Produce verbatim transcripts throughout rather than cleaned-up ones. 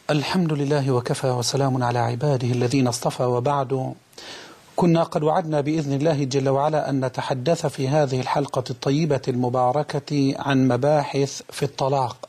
الحمد لله وكفى وسلام على عباده الذين اصطفى، وبعد. كنا قد وعدنا بإذن الله جل وعلا أن نتحدث في هذه الحلقة الطيبة المباركة عن مباحث في الطلاق.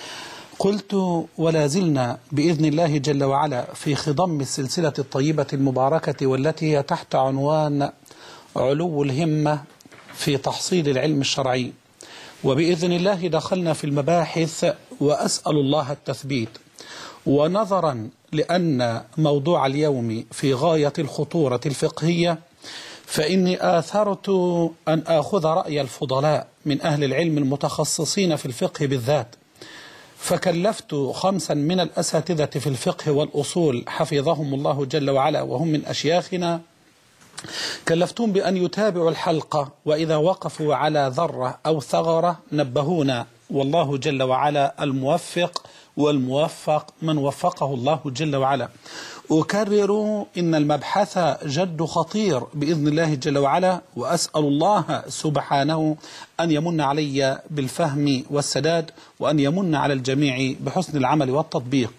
قلت ولا زلنا بإذن الله جل وعلا في خضم السلسلة الطيبة المباركة، والتي هي تحت عنوان علو الهمة في تحصيل العلم الشرعي. وبإذن الله دخلنا في المباحث، وأسأل الله التثبيت. ونظرا لأن موضوع اليوم في غاية الخطورة الفقهية، فإني آثرت أن آخذ رأي الفضلاء من أهل العلم المتخصصين في الفقه بالذات، فكلفت خمسا من الأساتذة في الفقه والأصول حفظهم الله جل وعلا وهم من أشياخنا، كلفتهم بأن يتابعوا الحلقة، وإذا وقفوا على ذرة أو ثغرة نبهونا، والله جل وعلا الموفق، والموفق من وفقه الله جل وعلا. أكرر إن المبحث جد خطير بإذن الله جل وعلا، وأسأل الله سبحانه أن يمن علي بالفهم والسداد، وأن يمن على الجميع بحسن العمل والتطبيق.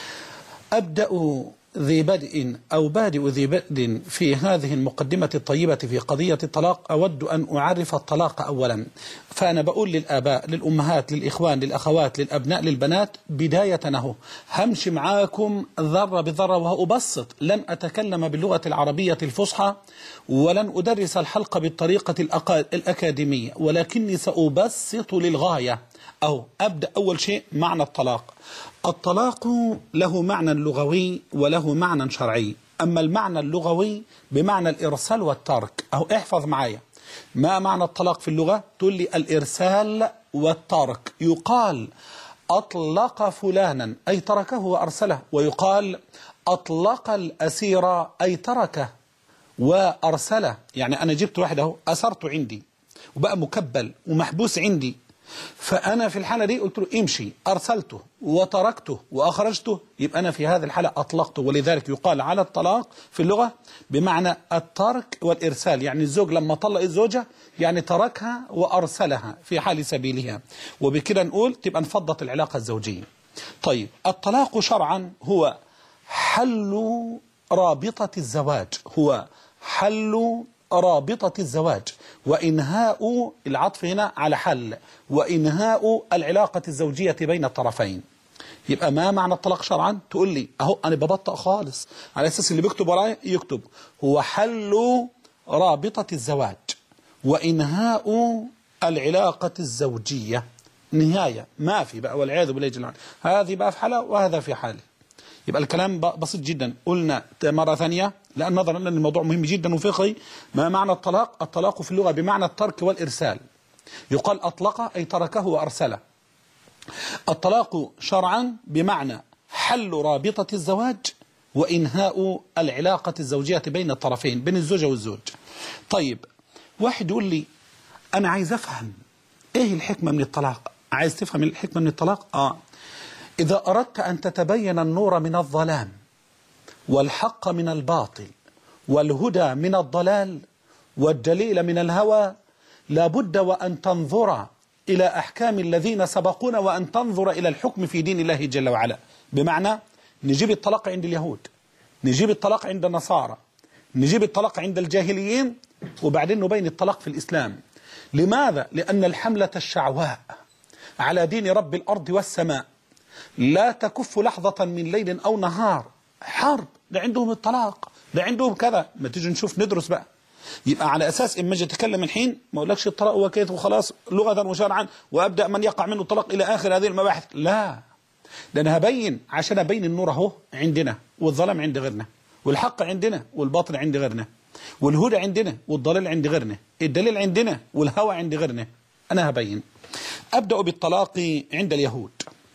أبدأ ذي بدء أو بادئ ذي بدء في هذه المقدمة الطيبة في قضية الطلاق. أود أن أعرف الطلاق أولا، فأنا بقول للآباء، للأمهات، للإخوان، للأخوات، للأبناء، للبنات، بداية أهو همشي معاكم ذرة بذرة وأبسط. لن أتكلم باللغة العربية الفصحى، ولن أدرس الحلقة بالطريقة الأكاديمية، ولكني سأبسط للغاية. أو أبدأ أول شيء معنى الطلاق. الطلاق له معنى لغوي وله معنى شرعي. أما المعنى اللغوي بمعنى الإرسال والترك. أو احفظ معايا ما معنى الطلاق في اللغة؟ تقول لي الإرسال والترك. يقال أطلق فلانا أي تركه وأرسله، ويقال أطلق الأسير أي تركه وأرسله. يعني أنا جبت واحده أسرته عندي وبقى مكبل ومحبوس عندي، فأنا في الحالة دي قلت له امشي، أرسلته وتركته وأخرجته، يبقى أنا في هذه الحالة أطلقته. ولذلك يقال على الطلاق في اللغة بمعنى الترك والإرسال. يعني الزوج لما طلق الزوجة يعني تركها وأرسلها في حال سبيلها، وبكده نقول تبقى انفضت العلاقة الزوجية. طيب، الطلاق شرعا هو حل رابطة الزواج، هو حل رابطة الزواج وإنهاء، العطف هنا على حل، وإنهاء العلاقة الزوجية بين الطرفين. يبقى ما معنى الطلاق شرعا؟ تقول لي أهو أنا ببطأ خالص على أساس اللي بيكتب ورايا يكتب. هو حل رابطة الزواج وإنهاء العلاقة الزوجية. نهاية ما في بقى، والعياذ بالله جل وعلا. هذه بقى في حالة وهذا في حالة. يبقى الكلام بسيط جدا. قلنا مرة ثانية، لأن نظرا أن الموضوع مهم جدا وفقهي. ما معنى الطلاق؟ الطلاق في اللغة بمعنى الترك والإرسال. يقال أطلق أي تركه وأرسله. الطلاق شرعا بمعنى حل رابطة الزواج وإنهاء العلاقة الزوجية بين الطرفين، بين الزوجة والزوج. طيب، واحد يقول لي أنا عايز أفهم إيه الحكمة من الطلاق. عايز تفهم الحكمة من الطلاق؟ آه إذا أردت أن تتبين النور من الظلام، والحق من الباطل، والهدى من الضلال، والدليل من الهوى، لابد وأن تنظر إلى أحكام الذين سبقونا، وأن تنظر إلى الحكم في دين الله جل وعلا. بمعنى نجيب الطلاق عند اليهود، نجيب الطلاق عند النصارى، نجيب الطلاق عند الجاهليين، وبعدين نبين الطلاق في الإسلام. لماذا؟ لأن الحملة الشعواء على دين رب الأرض والسماء لا تكف لحظة من ليل أو نهار. حرب، ده عندهم الطلاق، ده عندهم كذا. ما تيجي نشوف ندرس بقى. يبقى على أساس إما أجي أتكلم الحين ما أقولكش الطلاق هو كيف وخلاص لغة وشرعا وأبدأ من يقع منه الطلاق إلى آخر هذه المباحث. لا، ده أنا هبين عشان أبين النور أهو عندنا، والظلام عند غيرنا، والحق عندنا والباطل عند غيرنا، والهدى عندنا والضلال عند غيرنا، الدليل عندنا والهوى عند غيرنا. أنا هبين. أبدأ بالطلاق عند اليهود.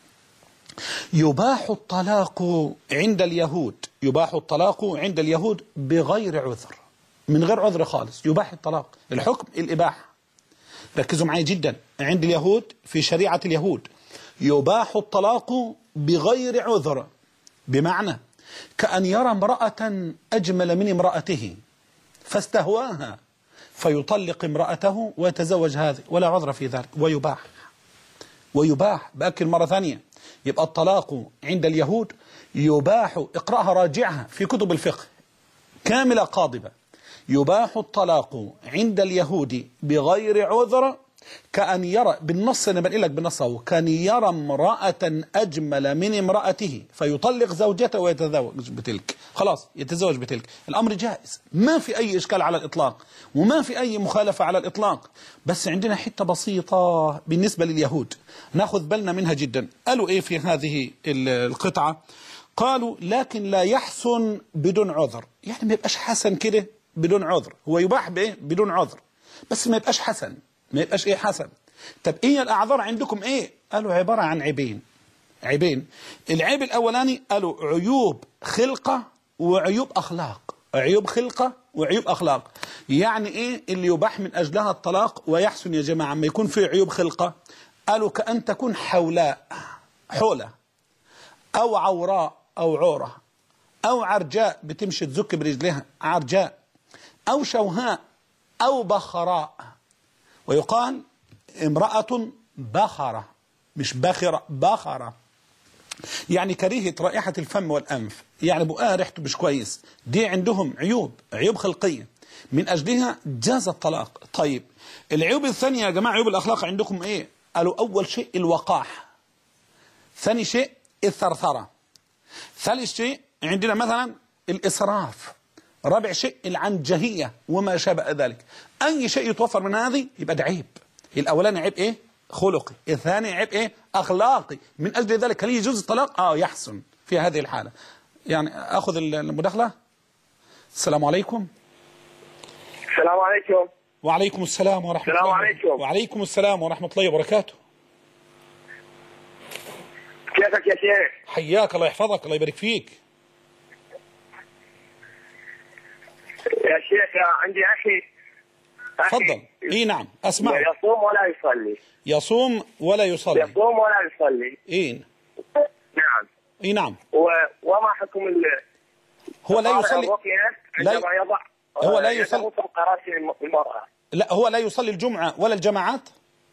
يباح الطلاق عند اليهود، يباح الطلاق عند اليهود بغير عذر، من غير عذر خالص يباح الطلاق. الحكم الإباحة. ركزوا معي جدا. عند اليهود في شريعة اليهود يباح الطلاق بغير عذر، بمعنى كأن يرى امرأة أجمل من امرأته فاستهواها فيطلق امرأته ويتزوج هذه، ولا عذر في ذلك، ويباح. ويباح بأكل مرة ثانية يبقى الطلاق عند اليهود يباح، اقرأها راجعها في كتب الفقه كاملة قاضبة، يباح الطلاق عند اليهود بغير عذر كأن يرى، بالنص أنا بنقول لك بالنص، كان يرى امرأة أجمل من امرأته فيطلق زوجته ويتزوج بتلك، خلاص يتزوج بتلك، الأمر جائز، ما في أي إشكال على الإطلاق وما في أي مخالفة على الإطلاق. بس عندنا حتة بسيطة بالنسبة لليهود ناخذ بالنا منها جدا. قالوا إيه في هذه القطعة؟ قالوا لكن لا يحسن بدون عذر، يعني ما يبقاش حسن كده بدون عذر، هو يباح بإيه؟ بدون عذر، بس ما يبقاش حسن، ما يبقاش ايه حسن. طب ايه الاعذار عندكم ايه؟ قالوا عبارة عن عيبين، عيبين. العيب الاولاني قالوا عيوب خلقة وعيوب اخلاق، عيوب خلقة وعيوب اخلاق. يعني ايه اللي يباح من اجلها الطلاق ويحسن يا جماعة ما يكون في عيوب خلقة؟ قالوا كأن تكون حولاء، حولة، او عوراء او عورة، او عرجاء بتمشي تزك برجلها عرجاء، او شوهاء، او بخراء. ويقال امرأة بخرة، مش بخرة، بخرة، يعني كريهة رائحة الفم والأنف، يعني بقى ريحته مش كويس، دي عندهم عيوب، عيوب خلقية من أجلها جاز الطلاق. طيب العيوب الثانية يا جماعة، عيوب الأخلاق عندكم إيه؟ قالوا أول شيء الوقاح، ثاني شيء الثرثرة، ثالث شيء عندنا مثلا الإسراف، رابع شيء العنجهية وما شابه ذلك. أي شيء يتوفر من هذه يبقى ده عيب. الأولاني عيب إيه؟ خلقي، الثاني عيب إيه؟ أخلاقي. من أجل ذلك هل يجوز الطلاق؟ آه يحسن في هذه الحالة. يعني أخذ المداخلة. السلام عليكم. السلام عليكم. وعليكم السلام ورحمة الله. السلام عليكم. وعليكم السلام ورحمة الله وبركاته. كيفك يا شيخ؟ حياك الله يحفظك، الله يبارك فيك. يا شيخ عندي أخي. تفضل. اي نعم اسمع. يصوم ولا يصلي. يصوم ولا يصلي. يصوم ولا يصلي. اي نعم. اي نعم. و... وما حكم ال هو لا يصلي عندما لا ي... يضع هو لا يصلي فوق راس المرأة. لا هو لا يصلي الجمعة ولا الجماعات.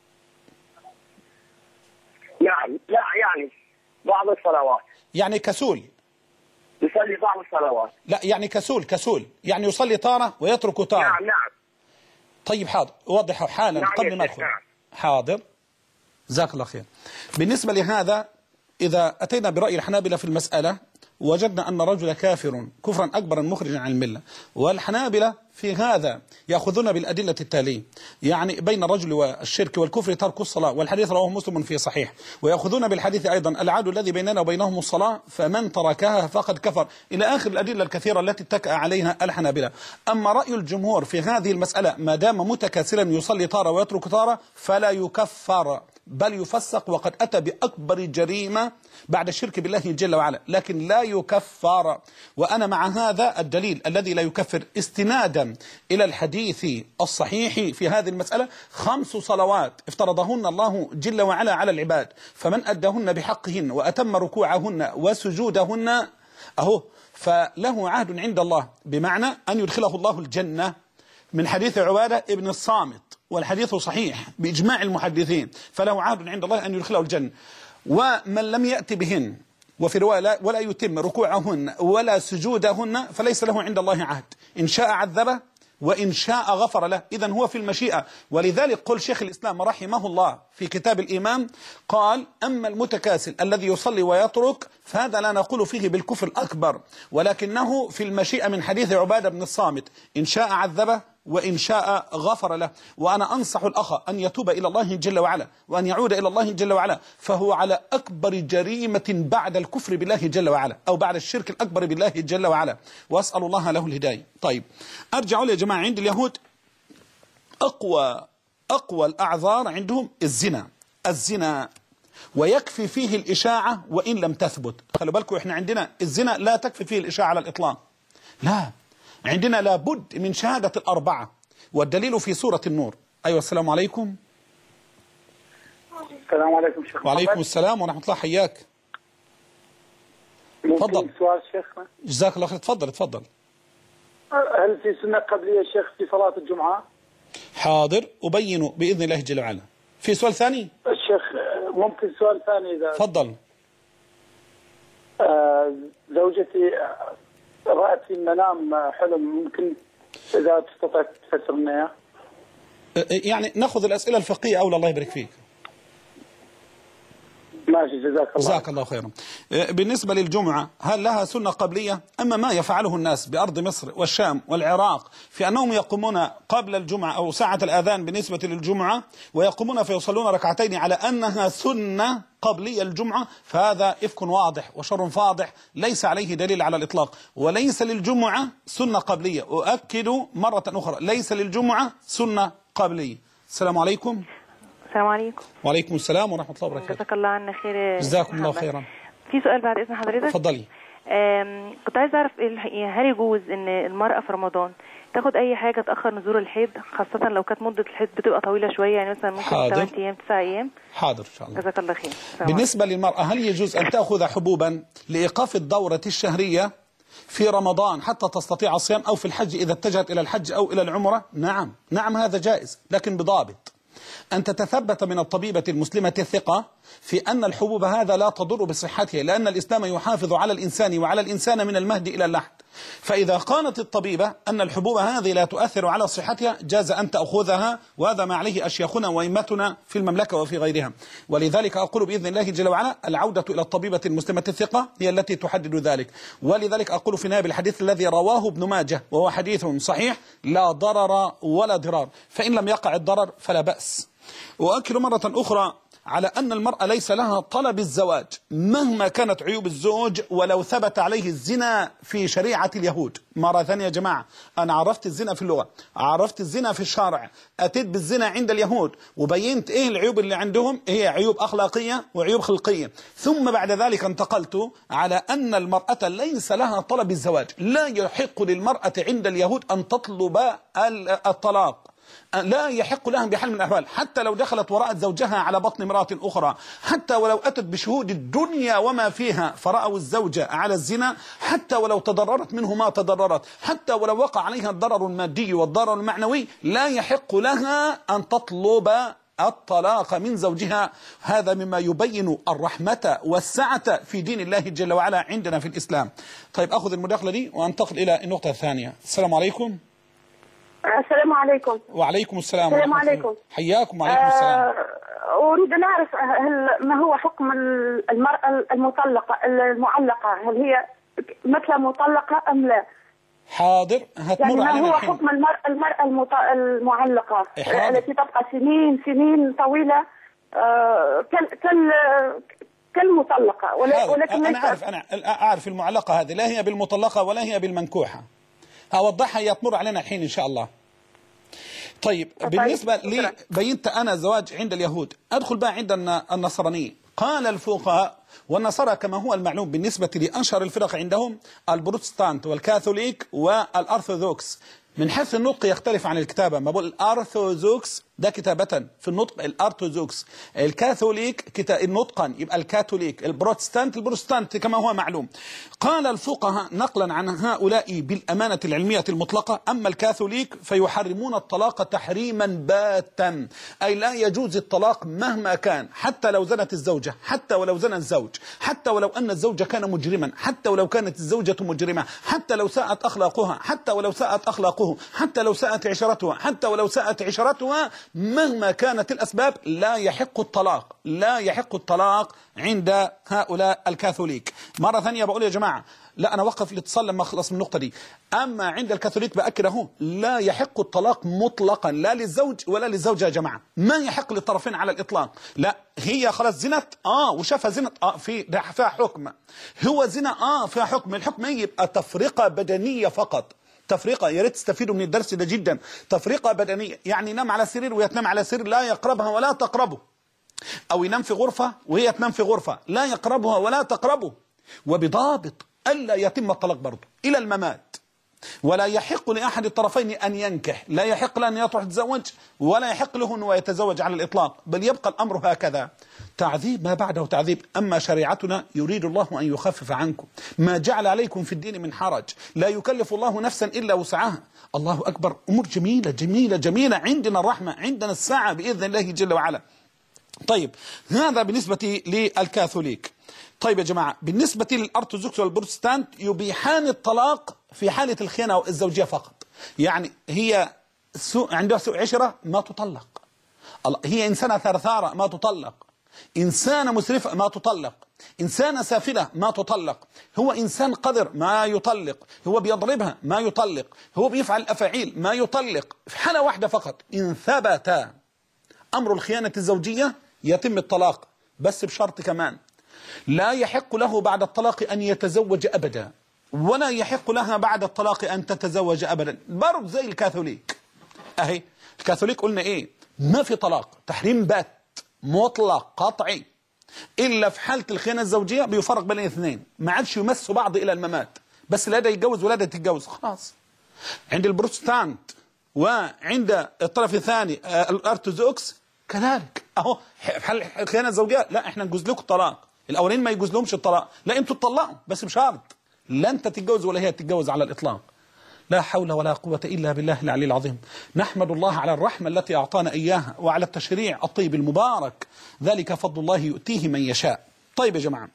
نعم لا يعني بعض الصلوات. يعني كسول. يصلي بعض الصلوات. لا يعني كسول، كسول يعني يصلي طارة ويترك طارة. نعم نعم. طيب حاضر وضحه حالا نعم قبل ما ادخل. نعم. حاضر جزاك الله خير. بالنسبة لهذا إذا أتينا برأي الحنابلة في المسألة وجدنا أن رجل كافر كفرا أكبرا مخرجا عن الملة، والحنابلة في هذا يأخذون بالأدلة التالية، يعني بين الرجل والشرك والكفر ترك الصلاة، والحديث رواه مسلم في صحيح، ويأخذون بالحديث أيضا العهد الذي بيننا وبينهم الصلاة فمن تركها فقد كفر، إلى آخر الأدلة الكثيرة التي اتكأ عليها الحنابلة. أما رأي الجمهور في هذه المسألة ما دام متكاسلا يصلي طارة ويترك طارة فلا يكفر بل يفسق، وقد أتى بأكبر جريمة بعد الشرك بالله جل وعلا، لكن لا يكفر. وأنا مع هذا الدليل الذي لا يكفر استنادا إلى الحديث الصحيح في هذه المسألة خمس صلوات افترضهن الله جل وعلا على العباد، فمن أدهن بحقهن وأتم ركوعهن وسجودهن أهو فله عهد عند الله، بمعنى أن يدخله الله الجنة، من حديث عبادة ابن الصامت والحديث صحيح بإجماع المحدثين، فله عهد عند الله أن يدخله الجنة. ومن لم يأتي بهن وفي رواية ولا يتم ركوعهن ولا سجودهن فليس له عند الله عهد، إن شاء عذبه وإن شاء غفر له، إذن هو في المشيئة. ولذلك قل شيخ الإسلام رحمه الله في كتاب الإيمان قال أما المتكاسل الذي يصلي ويترك فهذا لا نقول فيه بالكفر الأكبر، ولكنه في المشيئة من حديث عبادة بن الصامت إن شاء عذبه وإن شاء غفر له. وأنا أنصح الأخ أن يتوب إلى الله جل وعلا وأن يعود إلى الله جل وعلا، فهو على أكبر جريمة بعد الكفر بالله جل وعلا أو بعد الشرك الأكبر بالله جل وعلا، وأسأل الله له الهداية. طيب أرجع يا جماعة، عند اليهود أقوى أقوى الأعذار عندهم الزنا، الزنا ويكفي فيه الإشاعة وإن لم تثبت. خلوا بالكم إحنا عندنا الزنا لا تكفي فيه الإشاعة على الإطلاق، لا، عندنا لابد من شهادة الأربعة، والدليل في سورة النور. أيوة السلام عليكم. السلام عليكم شيخ. وعليكم السلام ورحمة الله، حياك. تفضل. سؤال شيخنا. جزاك الله خير. تفضل تفضل. هل في سنة قبلية شيخ في صلاة الجمعة؟ حاضر أبين بإذن الله جل وعلا. في سؤال ثاني؟ الشيخ ممكن سؤال ثاني إذا تفضل. زوجتي رأت في المنام حلم، ممكن إذا تستطيع تفسر لنا إياه؟ يعني نأخذ الأسئلة الفقهية أولى. الله يبارك فيك. ماشي، جزاك الله. جزاك الله خيرا. بالنسبة للجمعة، هل لها سنة قبلية؟ أما ما يفعله الناس بأرض مصر والشام والعراق في أنهم يقومون قبل الجمعة أو ساعة الآذان بالنسبة للجمعة ويقومون فيصلون ركعتين على أنها سنة قبلية الجمعة، فهذا إفك واضح وشر فاضح ليس عليه دليل على الإطلاق. وليس للجمعة سنة قبلية، أؤكد مرة أخرى، ليس للجمعة سنة قبلية. السلام عليكم. السلام عليكم. وعليكم السلام ورحمة الله وبركاته. جزاك الله عنا خير. جزاكم الله خيرا. في سؤال بعد إذن حضرتك. اتفضلي. كنت عايز أعرف هل يجوز إن المرأة في رمضان تاخد أي حاجة تأخر نزول الحيض، خاصة لو كانت مدة الحيض بتبقى طويلة شوية، يعني مثلا ممكن ثمانية أيام تسعة أيام؟ حاضر إن شاء الله. جزاك الله خير. بالنسبة للمرأة، هل يجوز أن تأخذ حبوبا لإيقاف الدورة الشهرية في رمضان حتى تستطيع الصيام، أو في الحج إذا اتجهت إلى الحج أو إلى العمرة؟ نعم نعم، هذا جائز، لكن بضابط أن تتثبت من الطبيبة المسلمة الثقة في أن الحبوب هذا لا تضر بصحتها، لأن الإسلام يحافظ على الإنسان وعلى الإنسان من المهد إلى اللحد. فإذا قالت الطبيبة أن الحبوب هذه لا تؤثر على صحتها جاز أن تأخذها، وهذا ما عليه أشياخنا وأئمتنا في المملكة وفي غيرها. ولذلك أقول بإذن الله جل وعلا العودة إلى الطبيبة المسلمة الثقة هي التي تحدد ذلك. ولذلك أقول في نهاية الحديث الذي رواه ابن ماجه وهو حديث صحيح: لا ضرر ولا ضرار، فإن لم يقع الضرر فلا بأس. وأكد مرة أخرى على أن المرأة ليس لها طلب الزواج مهما كانت عيوب الزوج، ولو ثبت عليه الزنا في شريعة اليهود. مرة ثانية يا جماعة، أنا عرفت الزنا في اللغة، عرفت الزنا في الشرع، أتيت بالزنا عند اليهود وبينت إيه العيوب اللي عندهم، هي عيوب أخلاقية وعيوب خلقية. ثم بعد ذلك انتقلت على أن المرأة ليس لها طلب الزواج. لا يحق للمرأة عند اليهود أن تطلب الطلاق، لا يحق لها بحال من الأحوال، حتى لو دخلت وراءت زوجها على بطن امرأة أخرى، حتى ولو أتت بشهود الدنيا وما فيها فرأوا الزوجة على الزنا، حتى ولو تضررت منه ما تضررت، حتى ولو وقع عليها الضرر المادي والضرر المعنوي، لا يحق لها أن تطلب الطلاق من زوجها. هذا مما يبين الرحمة والسعة في دين الله جل وعلا عندنا في الإسلام. طيب أخذ المداخلة دي وأنتقل إلى النقطة الثانية. السلام عليكم. السلام عليكم. وعليكم السلام. السلام عليكم. حياكم. وعليكم السلام. أه أريد أن أعرف هل ما هو حكم المرأة المطلقة المعلقة، هل هي مثل مطلقة أم لا؟ حاضر، هتمر يعني علينا ما هو الحين. حكم المرأة المرأة المعلقة حاضر. التي تبقى سنين سنين طويلة أه كال كال كالمطلقة، ولكن أنا أعرف أنا أعرف المعلقة هذه لا هي بالمطلقة ولا هي بالمنكوحة، هوضحها هي تمر علينا الحين إن شاء الله. طيب بالنسبة لي بينت أنا الزواج عند اليهود، أدخل بقى عند النصرانية. قال الفقهاء والنصارى كما هو المعلوم بالنسبة لأشهر الفرق عندهم البروتستانت والكاثوليك والأرثوذكس. من حيث النطق يختلف عن الكتابة، ما بقول الأرثوذكس ده كتابة في النطق الأرثوذكس، الكاثوليك كتا... نطقا يبقى الكاثوليك، البروتستانت البروتستانت كما هو معلوم. قال الفقهاء نقلا عن هؤلاء بالأمانة العلمية المطلقة: أما الكاثوليك فيحرمون الطلاق تحريما باتا، أي لا يجوز الطلاق مهما كان، حتى لو زنت الزوجة، حتى ولو زنى الزوج، حتى ولو أن الزوج كان مجرما، حتى ولو كانت الزوجة مجرمة، حتى لو ساءت أخلاقها، حتى ولو ساءت أخلاقه، حتى لو ساءت عشرتها، حتى ولو ساءت عشرتها، مهما كانت الأسباب لا يحق الطلاق، لا يحق الطلاق عند هؤلاء الكاثوليك. مرة ثانية بقول يا جماعة، لا أنا وقف الاتصال لما أخلص من النقطة دي. أما عند الكاثوليك بأكد أهو لا يحق الطلاق مطلقا، لا للزوج ولا للزوجة يا جماعة، ما يحق للطرفين على الإطلاق. لا هي خلاص زنت آه وشافها زنت آه في فيها حكم، هو زنا آه فيها حكم، الحكم يبقى تفرقة بدنية فقط، تفرقة. يا ريت تستفيدوا من الدرس ده جدا. تفرقة بدنية يعني ينام على سرير وهي تنام على سرير، لا يقربها ولا تقربه، أو ينام في غرفة وهي تنام في غرفة، لا يقربها ولا تقربه، وبضابط ألا يتم الطلاق برضه إلى الممات. ولا يحق لأحد الطرفين أن ينكح، لا يحق له أن يطرح يتزوج، ولا يحق له أن يتزوج على الإطلاق، بل يبقى الأمر هكذا، تعذيب ما بعده تعذيب. أما شريعتنا يريد الله أن يخفف عنكم، ما جعل عليكم في الدين من حرج، لا يكلف الله نفسا إلا وسعها. الله أكبر، أمور جميلة جميلة جميلة، عندنا الرحمة، عندنا السعة بإذن الله جل وعلا. طيب هذا بالنسبة للكاثوليك. طيب يا جماعة، بالنسبة للأرثوذكس والبروتستانت يبيحان الطلاق في حالة الخيانة الزوجية فقط. يعني هي سوء عندها سوء عشرة ما تطلق، هي إنسانة ثرثارة ما تطلق، إنسانة مسرفة ما تطلق، إنسانة سافلة ما تطلق، هو إنسان قذر ما يطلق، هو بيضربها ما يطلق، هو بيفعل أفاعيل ما يطلق. في حالة واحدة فقط إن ثبت أمر الخيانة الزوجية يتم الطلاق، بس بشرط كمان لا يحق له بعد الطلاق أن يتزوج أبدا، ولا يحق لها بعد الطلاق أن تتزوج أبدا. برضه زي الكاثوليك أهي، الكاثوليك قلنا إيه؟ ما في طلاق، تحريم بات مطلق قطعي، إلا في حالة الخيانة الزوجية بيفرق بين الاثنين، ما عادش يمسوا بعض إلى الممات، بس لا ده يتجوز ولا ده تتجوز خلاص. عند البروتستانت وعند الطرف الثاني الأرثوذكس كذلك أهو، في حال الخيانة الزوجية لا إحنا نجوز لكم الطلاق، الأولين ما يجوز لهمش الطلاق، لا أنتوا تطلقوا بس بشرط لا أنت تتجوز ولا هي تتجوز على الإطلاق. لا حول ولا قوة إلا بالله العلي العظيم. نحمد الله على الرحمة التي أعطانا إياها وعلى التشريع الطيب المبارك، ذلك فضل الله يؤتيه من يشاء. طيب يا جماعة،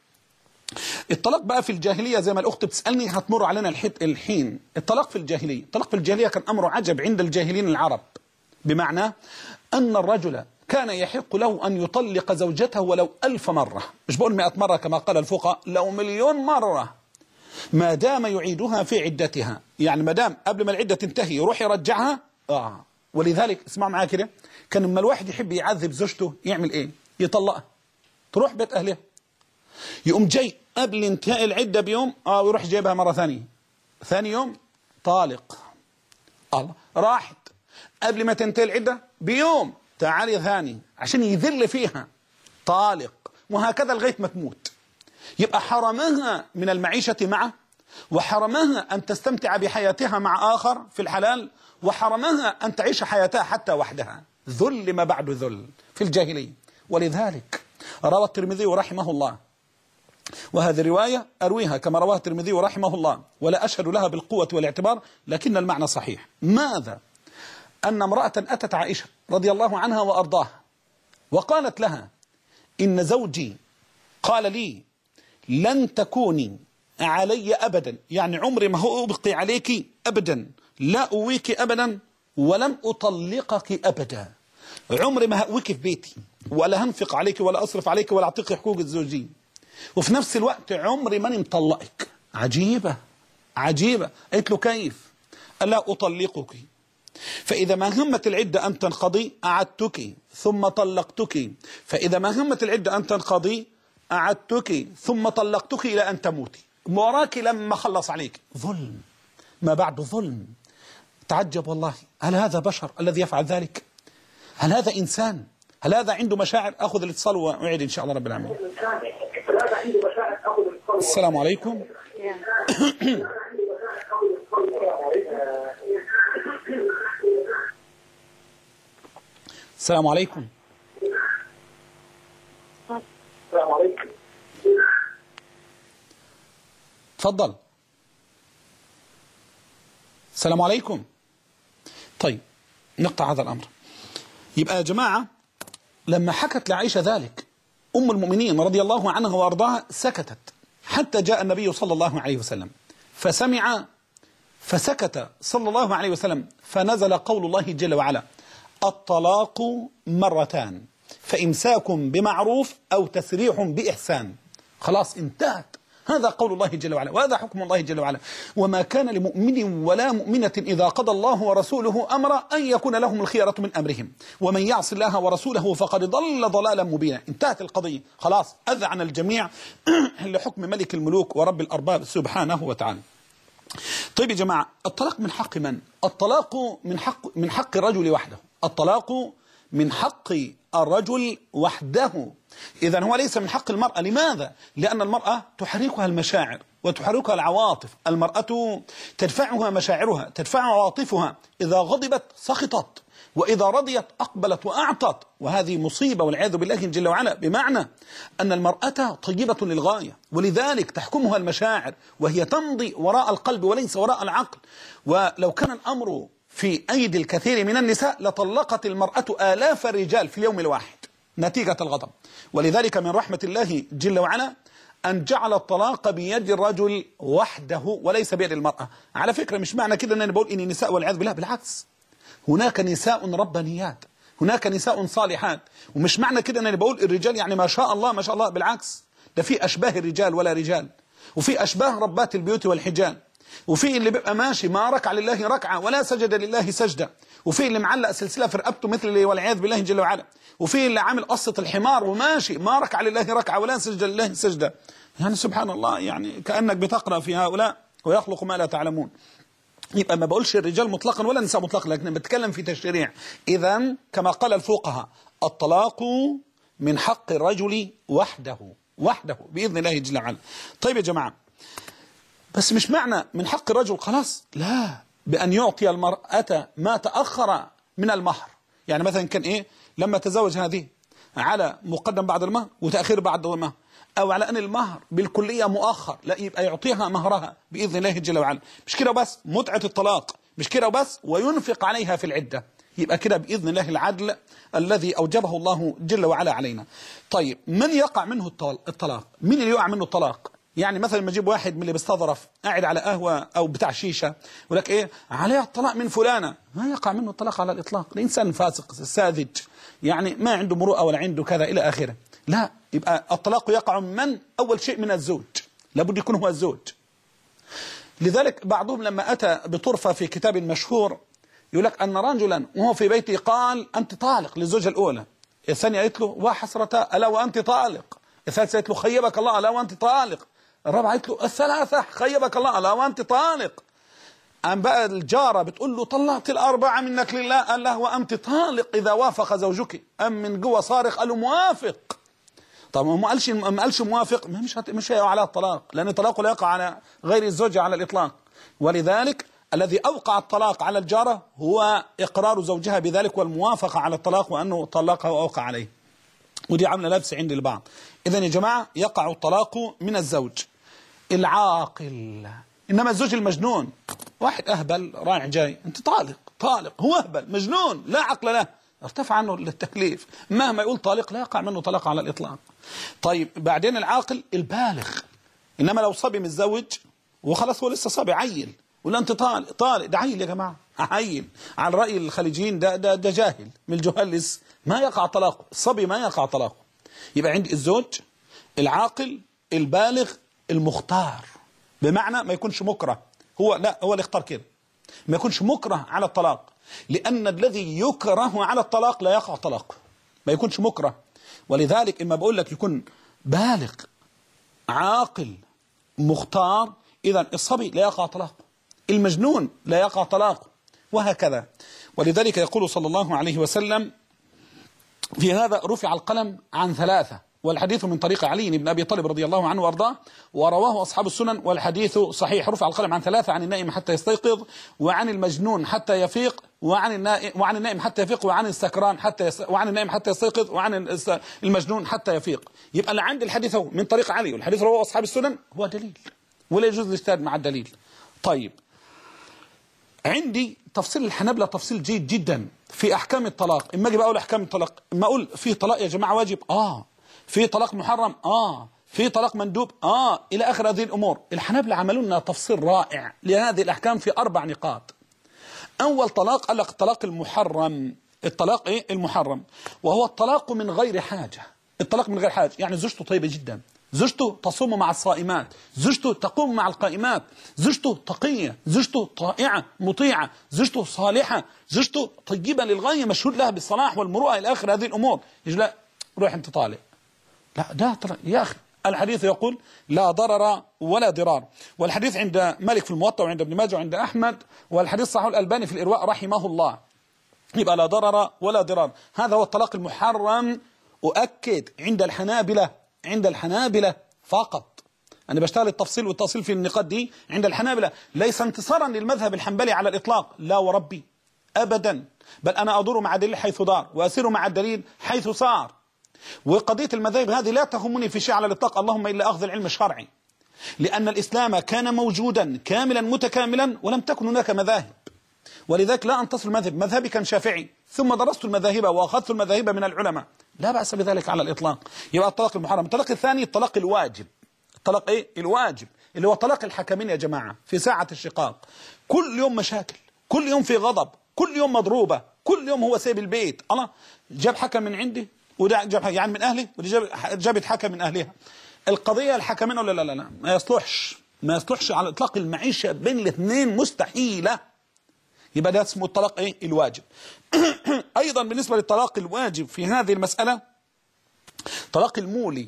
الطلاق بقى في الجاهلية زي ما الأخت بتسألني هتمر علينا الحين. الطلاق في الجاهلية، الطلاق في الجاهلية كان أمر عجب عند الجاهلين العرب، بمعنى أن الرجل كان يحق له أن يطلق زوجته ولو ألف مرة، مش بقول مئة مرة كما قال الفقهاء، لو مليون مرة، ما دام يعيدها في عدتها. يعني ما دام قبل ما العدة تنتهي يروح يرجعها. آه ولذلك اسمع معايا كده، كان لما الواحد يحب يعذب زوجته يعمل إيه؟ يطلقها، تروح بيت أهلها، يقوم جاي قبل انتهاء العدة بيوم آه ويروح جايبها مرة ثانية، ثاني يوم طالق، الله راحت قبل ما تنتهي العدة بيوم تعالي ثاني عشان يذل فيها، طالق، وهكذا لغاية ما تموت. يبقى حرمها من المعيشة معه، وحرمها أن تستمتع بحياتها مع آخر في الحلال، وحرمها أن تعيش حياتها حتى وحدها. ذل ما بعد ذل في الجاهلية. ولذلك روى الترمذي رحمه الله، وهذه الرواية أرويها كما رواها الترمذي رحمه الله ولا أشهد لها بالقوة والاعتبار، لكن المعنى صحيح. ماذا؟ أن امرأة أتت عائشة رضي الله عنها وأرضاها وقالت لها إن زوجي قال لي لن تكوني علي أبدا، يعني عمري ما هو أبقي عليك أبدا، لا أويك أبدا ولن أطلقك أبدا، عمري ما هأويك في بيتي ولا هنفق عليك ولا أصرف عليك ولا أعطيك حقوق الزوجية، وفي نفس الوقت عمري ما مطلقك. عجيبة عجيبة. قلت له كيف؟ ألا أطلقك، فإذا ما همت العدة أن تنقضي أعدتك ثم طلقتك، فإذا ما همت العدة أن تنقضي أعدتك ثم طلقتك إلى أن تموتي، وراك لما خلص عليك. ظلم ما بعد ظلم. تعجب والله، هل هذا بشر الذي يفعل ذلك؟ هل هذا إنسان؟ هل هذا عنده مشاعر؟ أخذ الاتصال وأعيد إن شاء الله رب العالمين. السلام عليكم. السلام عليكم. السلام عليكم. تفضل. السلام عليكم. طيب نقطع هذا الأمر. يبقى يا جماعة لما حكت لعائشة ذلك أم المؤمنين رضي الله عنها وأرضاها سكتت حتى جاء النبي صلى الله عليه وسلم فسمع فسكت صلى الله عليه وسلم، فنزل قول الله جل وعلا: الطلاق مرتان فإمساك بمعروف أو تسريح بإحسان. خلاص انتهت. هذا قول الله جل وعلا وهذا حكم الله جل وعلا. وما كان لمؤمن ولا مؤمنة إذا قضى الله ورسوله أمرا أن يكون لهم الخيرة من أمرهم ومن يعص الله ورسوله فقد ضل ضلالا مبينا. انتهت القضية خلاص، أذعن الجميع لحكم ملك الملوك ورب الأرباب سبحانه وتعالى. طيب يا جماعة، الطلاق من حق من؟ الطلاق من حق من حق الرجل وحده. الطلاق من حق الرجل وحده. إذن هو ليس من حق المرأة. لماذا؟ لأن المرأة تحركها المشاعر وتحركها العواطف. المرأة تدفعها مشاعرها، تدفعها عواطفها، إذا غضبت سخطت، وإذا رضيت أقبلت وأعطت، وهذه مصيبة والعياذ بالله جل وعلا، بمعنى أن المرأة طيبة للغاية ولذلك تحكمها المشاعر وهي تمضي وراء القلب وليس وراء العقل. ولو كان الأمر في أيدي الكثير من النساء لطلقت المرأة آلاف الرجال في اليوم الواحد نتيجة الغضب. ولذلك من رحمة الله جل وعلا أن جعل الطلاق بيد الرجل وحده وليس بيد المرأة. على فكرة مش معنى كده أن أنا بقول إني نساء والعياذ بالله، بالعكس، هناك نساء ربانيات، هناك نساء صالحات. ومش معنى كده أن أنا بقول الرجال يعني ما شاء الله ما شاء الله، بالعكس، ده في أشباه الرجال ولا رجال، وفي أشباه ربات البيوت والحجال، وفي اللي بيبقى ماشي ما ركع لله ركعة ولا سجد لله سجدة، وفي اللي معلق سلسلة في رقبته مثل اللي والعياذ بالله جل وعلا، وفي اللي عامل قصة الحمار وماشي ما ركع لله ركعة ولا سجد لله سجدة. يعني سبحان الله، يعني كأنك بتقرأ في هؤلاء ويخلق ما لا تعلمون. يبقى ما بقولش الرجال مطلقا ولا النساء مطلقا، لكن بتكلم في تشريع. إذن كما قال الفقهاء الطلاق من حق الرجل وحده وحده بإذن الله جل وعلا. طيب يا جماعة، بس مش معنى من حق الرجل خلاص، لا، بأن يعطي المرأة ما تأخر من المهر. يعني مثلا كان إيه لما تزوج هذه على مقدم بعد المهر وتأخير بعد المهر، أو على أن المهر بالكلية مؤخر، لا، يبقى يعطيها مهرها بإذن الله جل وعلا. مش كده بس، متعة الطلاق مش كده بس، وينفق عليها في العدة، يبقى كده بإذن الله العدل الذي أوجبه الله جل وعلا علينا. طيب من يقع منه الطلاق؟ مين اللي يقع منه الطلاق؟ يعني مثلا لما اجيب واحد من اللي بيستظرف قاعد على قهوة أو بتاع شيشة يقول لك إيه عليه الطلاق من فلانة، ما يقع منه الطلاق على الإطلاق. الإنسان فاسق ساذج، يعني ما عنده مروءة ولا عنده كذا إلى آخره، لا، يبقى الطلاق يقع من أول شيء من الزوج، لابد يكون هو الزوج. لذلك بعضهم لما أتى بطرفة في كتاب مشهور يقول لك أن رجلا وهو في بيته قال أنت طالق للزوجة الأولى، الثانية قالت له وحسرتا ألا وأنت طالق، الثالثة قالت له خيبك الله ألا وأنت طالق، الرابعة قالت له الثلاثة خيبك الله ألا وأنت طالق. أم بقى الجارة بتقول له طلقت الأربعة منك لله، قال له وأنت طالق إذا وافق زوجك. أم من جوه صارخ قال له موافق. طب ما قالش ما قالش موافق، ما مش هت... مش هيقع على الطلاق، لأن الطلاق لا يقع على غير الزوجة على الإطلاق. ولذلك الذي أوقع الطلاق على الجارة هو إقرار زوجها بذلك والموافقة على الطلاق وأنه طلقها وأوقع عليه. ودي عاملة لبس عند البعض. إذن يا جماعة يقع الطلاق من الزوج العاقل. إنما الزوج المجنون، واحد أهبل رايح جاي، أنت طالق طالق، هو أهبل مجنون لا عقل له، ارتفع عنه التكليف، مهما يقول طالق لا يقع منه طلاق على الإطلاق. طيب بعدين العاقل البالغ. إنما لو صبي متزوج وخلاص هو لسه صبي عيل ولا أنت طالق طالق، ده عيل يا جماعة، عيل على رأي الخليجيين، ده ده ده جاهل من الجهال لسه، ما يقع طلاقه، الصبي ما يقع طلاقه. يبقى عندي الزوج العاقل البالغ المختار، بمعنى ما يكونش مكره، هو لا هو اللي اختار كده، ما يكونش مكره على الطلاق، لأن الذي يكره على الطلاق لا يقع طلاقه، ما يكونش مكره. ولذلك إما بقول لك يكون بالغ عاقل مختار، إذا الصبي لا يقع طلاقه، المجنون لا يقع طلاقه، وهكذا. ولذلك يقول صلى الله عليه وسلم في هذا رفع القلم عن ثلاثة، والحديث من طريق علي بن أبي طالب رضي الله عنه وأرضاه، ورواه أصحاب السنن والحديث صحيح. رفع القلم عن ثلاثة: عن النائم حتى يستيقظ، وعن المجنون حتى يفيق، وعن النائم وعن النائم حتى يفيق، وعن السكران حتى يس... وعن النائم حتى يستيقظ، وعن المجنون حتى يفيق. يبقى اللي عند الحديث هو من طريق علي والحديث رواه أصحاب السنن هو دليل، ولا يجوز الاجتهاد مع الدليل. طيب عندي تفصيل الحنابلة تفصيل جيد جدا في أحكام الطلاق. إما أجي بقول أحكام الطلاق، إما أقول في طلاق يا جماعة واجب، آه في طلاق محرم، آه في طلاق مندوب، آه إلى آخر هذه الأمور. الحنابلة عملوا لنا تفصيل رائع لهذه الأحكام في أربع نقاط. أول طلاق قال لك الطلاق المحرم، الطلاق إيه المحرم، وهو الطلاق من غير حاجة. الطلاق من غير حاجة يعني زوجته طيبة جدا، زوجته تصوم مع الصائمات، زوجته تقوم مع القائمات، زوجته تقية، زوجته طائعة مطيعة، زوجته صالحة، زوجته طيبة للغاية مشهود لها بالصلاح والمروءة إلى آخر هذه الأمور. يجي لا روح أنت طالق، لا ده يا أخي الحديث يقول لا ضرر ولا ضرار. والحديث عند مالك في الموطأ وعند ابن ماجه وعند أحمد، والحديث صحيح الألباني في الإرواء رحمه الله. يبقى لا ضرر ولا ضرار، هذا هو الطلاق المحرم. أؤكد عند الحنابلة، عند الحنابلة فقط، أنا بشتغل التفصيل والتفصيل في النقاط دي عند الحنابلة، ليس انتصارا للمذهب الحنبلي على الإطلاق، لا وربي أبدا، بل أنا أدور مع الدليل حيث دار وأسير مع الدليل حيث صار. وقضية المذاهب هذه لا تهمني في شيء على الإطلاق، اللهم إلا أخذ العلم الشرعي، لأن الإسلام كان موجودا كاملا متكاملا ولم تكن هناك مذاهب. ولذلك لا أنتصر المذهب، مذهبي كان شافعي، ثم درست المذاهب وأخذت المذاهب من العلماء، لا بأس بذلك على الإطلاق. يبقى الطلاق المحرم. الطلاق الثاني الطلاق الواجب. الطلاق ايه الواجب اللي هو طلاق الحكمين يا جماعة في ساعة الشقاق. كل يوم مشاكل، كل يوم في غضب، كل يوم مضروبة، كل يوم هو سايب البيت. الله جاب حكم من عندي وده جاب يعني من أهلي ودي جاب جابت حكم من أهلها. القضية الحكمين ولا لا لا لا ما يصلحش ما يصلحش على إطلاق. المعيشة بين الاثنين مستحيلة. يبقى ده اسمه الطلاق ايه الواجب. أيضا بالنسبة للطلاق الواجب في هذه المسألة طلاق المولي.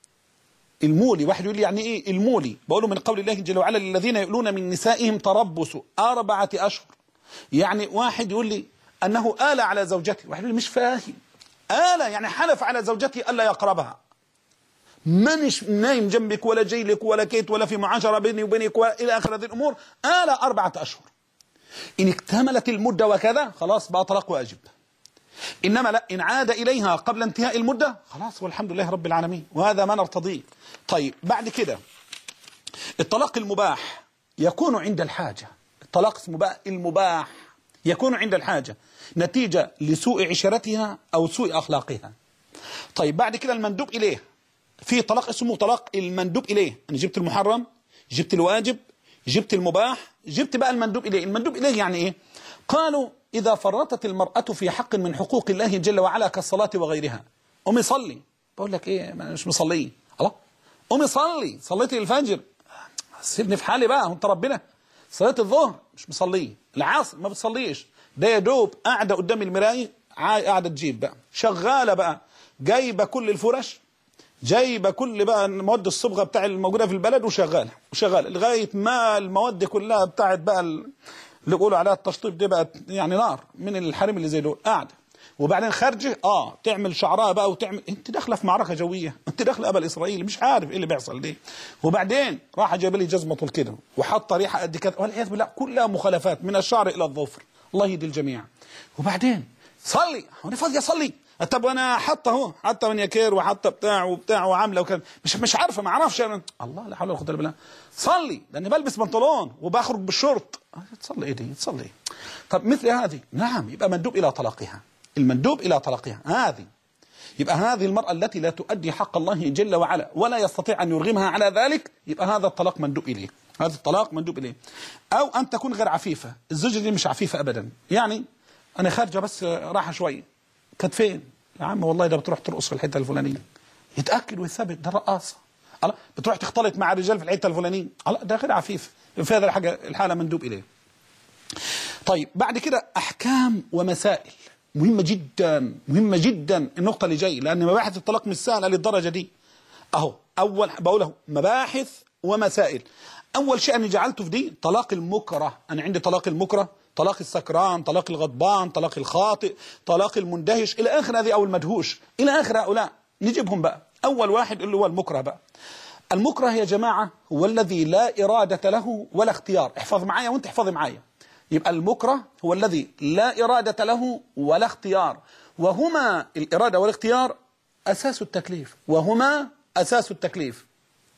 المولي واحد يقول لي يعني ايه المولي؟ بقوله من قول الله جل وعلا الذين يؤلون من نسائهم تربصوا أربعة أشهر. يعني واحد يقول لي أنه آل على زوجته، واحد يقول لي مش فاهم. آل يعني حلف على زوجته ألا يقربها، مانيش نايم جنبك ولا جاي لك ولا كيت ولا في معاشرة بيني وبينك إلى آخر هذه الأمور. آل أربعة أشهر. إن اكتملت المدة وكذا خلاص بقى طلاق واجب. إنما لا، إن عاد إليها قبل انتهاء المدة خلاص والحمد لله رب العالمين، وهذا ما نرتضيه. طيب بعد كده الطلاق المباح يكون عند الحاجة. الطلاق المباح يكون عند الحاجة نتيجة لسوء عشرتها أو سوء أخلاقها. طيب بعد كده المندوب إليه. في طلاق اسمه طلاق المندوب إليه. أنا جبت المحرم، جبت الواجب، جبت المباح، جبت بقى المندوب إليه. المندوب إليه يعني إيه؟ قالوا إذا فرطت المرأة في حق من حقوق الله جل وعلا كالصلاة وغيرها. قومي صلي. بقول لك إيه مش مصلي. الله قومي صلي، صليت الفجر سيبني في حالي بقى، أنت ربنا. صليت الظهر مش مصلي، العصر ما بتصليش، ده يا دوب قاعدة قدام المراية قاعدة تجيب بقى شغالة بقى جايبة كل الفرش، جايبة كل بقى مواد الصبغة بتاع الموجودة في البلد وشغالة وشغالة لغاية ما المواد كلها بتاعت بقى اللي بيقولوا عليها التشطيب دي بقى يعني نار من الحريم اللي زي دول قاعدة. وبعدين خارجه اه تعمل شعرها بقى وتعمل. انت داخله في معركه جويه، انت داخله قبل اسرائيل مش عارف ايه اللي بيحصل ليه. وبعدين راح جاب لي جزمه طول كده وحط ريحه قد كده والعياذ بالله، كلها مخالفات من الشعر الى الظفر، الله يهدي الجميع. وبعدين صلي، انا فاضي اصلي. طب وانا حاطه اهو، حاطه منيكير وحاطه بتاع وبتاع وعامله وكده مش مش عارفه ما اعرفش. الله لا حول ولا قوه الا بالله. صلي لاني بلبس بنطلون وبخرج بالشورت. تصلي ايه دي؟ تصلي ايه؟ طب مثل هذه نعم يبقى مندوب الى طلاقها. المندوب إلى طلاقها هذه يبقى هذه المرأة التي لا تؤدي حق الله جل وعلا ولا يستطيع أن يرغمها على ذلك، يبقى هذا الطلاق مندوب إليه. هذا الطلاق مندوب إليه. أو أن تكون غير عفيفة. الزوجة دي مش عفيفة أبدا، يعني أنا خارجة بس راحة شوية. كانت فين؟ يا عم والله ده بتروح ترقص في الحتة الفلانية. يتأكد ويثبت ده رقاصة. الله بتروح تختلط مع الرجال في الحتة الفلانية. الله ده غير عفيف. في هذا الحاجة الحالة مندوب إليه. طيب بعد كده أحكام ومسائل مهمة جدا مهمة جدا. النقطة اللي جاي لأن مباحث الطلاق مش سهلة للدرجة دي. أهو أول بقوله مباحث ومسائل. أول شيء أنا جعلته في دي طلاق المكره. أنا عندي طلاق المكره، طلاق السكران، طلاق الغضبان، طلاق الخاطئ، طلاق المندهش إلى آخر هذه أو المدهوش إلى آخر هؤلاء. نجيبهم بقى. أول واحد اللي هو المكره بقى. المكره يا جماعة هو الذي لا إرادة له ولا اختيار. احفظ معايا وانت احفظ معايا. يبقى المكره هو الذي لا إرادة له ولا اختيار، وهما الإرادة والاختيار أساس التكليف، وهما أساس التكليف.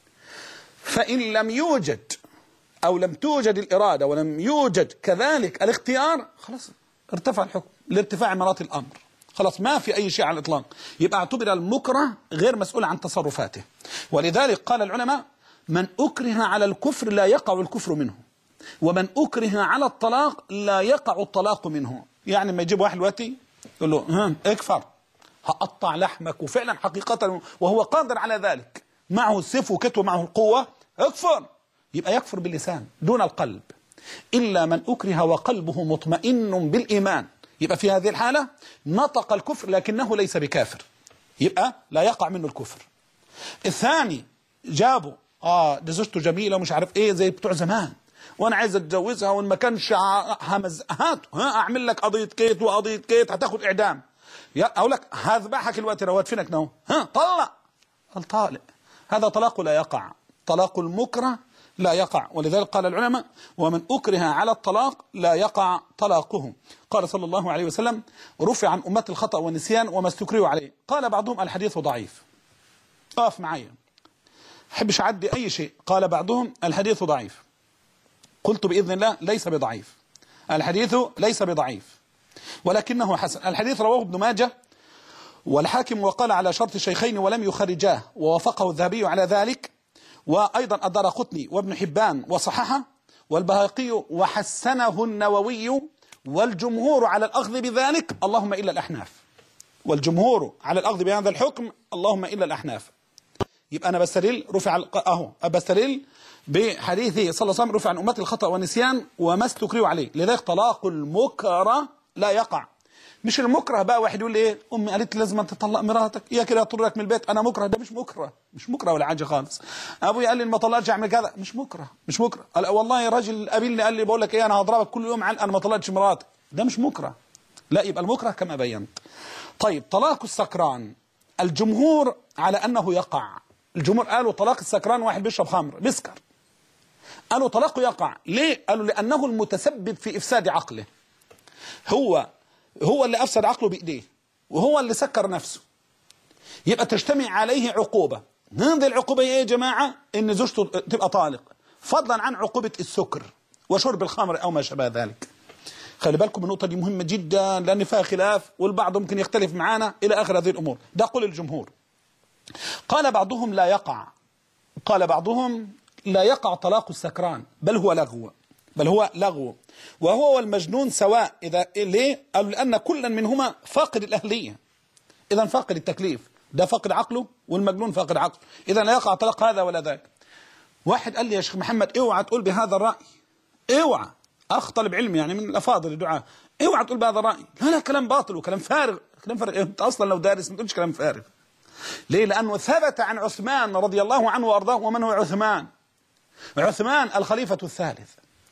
فإن لم يوجد أو لم توجد الإرادة ولم يوجد كذلك الاختيار خلاص ارتفع الحكم لارتفاع مرات الأمر، خلاص ما في أي شيء على الإطلاق. يبقى اعتبر المكره غير مسؤول عن تصرفاته. ولذلك قال العلماء من أكره على الكفر لا يقع الكفر منه، ومن أكره على الطلاق لا يقع الطلاق منه. يعني ما يجيب واحد دلوقتي يقول له ها اكفر هقطع لحمك، وفعلا حقيقة وهو قادر على ذلك، معه السيف وكتوه معه القوة، اكفر. يبقى يكفر باللسان دون القلب، إلا من أكره وقلبه مطمئن بالإيمان. يبقى في هذه الحالة نطق الكفر لكنه ليس بكافر، يبقى لا يقع منه الكفر. الثاني جابوا اه ده زوجته جميلة ومش عارف ايه زي بتوع زمان، وانا عايز اتجوزها وان ما كانش همز هات ها اعمل لك قضيه كيت وقضيه كيت هتاخد اعدام. يا اقول لك هذبحك الوقت لو هدفنك نو ها طلق الطالق. هذا طلاق لا يقع، طلاق المكره لا يقع. ولذلك قال العلماء ومن أكره على الطلاق لا يقع طلاقه. قال صلى الله عليه وسلم رفع عن أمة الخطأ والنسيان وما استكرهوا عليه. قال بعضهم الحديث ضعيف. اقف معايا حبش أعدي أي شيء. قال بعضهم الحديث ضعيف. قلت بإذن الله ليس بضعيف، الحديث ليس بضعيف ولكنه حسن. الحديث رواه ابن ماجه والحاكم وقال على شرط الشيخين ولم يخرجاه، ووافقه الذهبي على ذلك. وأيضا الدارقطني وابن حبان وصححه، والبهقي وحسنه النووي، والجمهور على الأخذ بذلك اللهم إلا الأحناف، والجمهور على الأخذ بهذا الحكم اللهم إلا الأحناف. يبقى أنا بستدل رفع أهو بستدل بحديث صلى الله عليه وسلم رفع عن أمتي الخطأ والنسيان وما استكرهوا عليه. لذلك طلاق المكره لا يقع. مش المكره بقى واحد يقول لي ايه امي قالت لي لازم تطلق مراتك يا كده اطردك من البيت، انا مكره. ده مش مكره، مش مكره ولا حاجه خالص. ابويا قال لي ما طلقتش اعمل كذا، مش مكره، مش مكره. قال والله راجل قابلني قال لي بقول لك ايه انا هضربك كل يوم على انا ما طلقتش مراتك، ده مش مكره. لا، يبقى المكره كما بينت. طيب طلاق السكران الجمهور على انه يقع. الجمهور قالوا طلاق السكران واحد بيشرب خمر بيسكر، قالوا طلاقه يقع. ليه؟ قالوا لانه المتسبب في افساد عقله. هو هو اللي أفسد عقله بإيديه وهو اللي سكر نفسه، يبقى تجتمع عليه عقوبة. هذه العقوبة ايه يا جماعة؟ ان زوجته تبقى طالق، فضلا عن عقوبة السكر وشرب الخمر أو ما شابه ذلك. خلي بالكم النقطة دي مهمة جدا لأن فيها خلاف والبعض ممكن يختلف معانا إلى آخر هذه الأمور. ده قول الجمهور. قال بعضهم لا يقع، قال بعضهم لا يقع طلاق السكران بل هو لغو، بل هو لغو وهو والمجنون سواء. إذا ليه؟ قالوا لأن كلا منهما فاقد الأهلية، إذا فاقد التكليف، ده فاقد عقله والمجنون فاقد عقله، إذا لا يقع طلاق هذا ولا ذاك. واحد قال لي يا شيخ محمد اوعى تقول بهذا الرأي، اوعى، أخ طالب علم يعني من الأفاضل الدعاء، اوعى تقول بهذا الرأي. لا لا، كلام باطل وكلام فارغ، كلام فارغ. أنت أصلا لو دارس ما تقولش كلام فارغ. ليه؟ لأنه ثبت عن عثمان رضي الله عنه وأرضاه. ومن هو عثمان؟ عثمان الخليفة الثالث.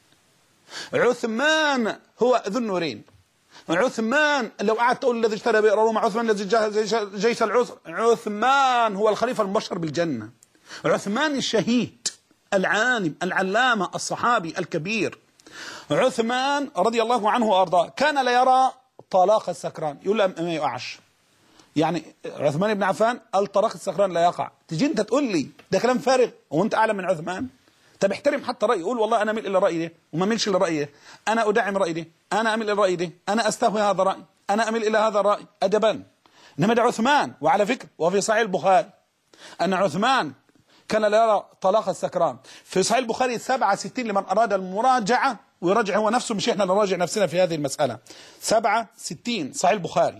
عثمان هو ذو النورين. عثمان لو قعدت تقول الذي اشترى بئر روما، عثمان الذي جهز جيش العسر، عثمان هو الخليفة المبشر بالجنة. عثمان الشهيد العالم العلامة الصحابي الكبير. عثمان رضي الله عنه وأرضاه كان لا يرى طلاق السكران، يقول لا ما يقعش. يعني عثمان بن عفان قال طلاق السكران لا يقع. تجي انت تقول لي ده كلام فارغ وانت اعلم من عثمان؟ طب احترم حتى رأيي، قول والله انا اميل الى الرأي ده وما اميلش الى الرأي ده، انا ادعم رأيي ده، انا اميل الى الرأي ده، انا استهوي هذا الرأي، انا اميل الى هذا الرأي ادبا. انما ده عثمان. وعلى فكره وفي صحيح البخاري ان عثمان كان لا يرى طلاق السكران. في صحيح البخاري سبعة وستين لمن اراد المراجعه ويراجع هو نفسه، مش احنا اللي نراجع نفسنا في هذه المساله. سبعة وستين صحيح البخاري.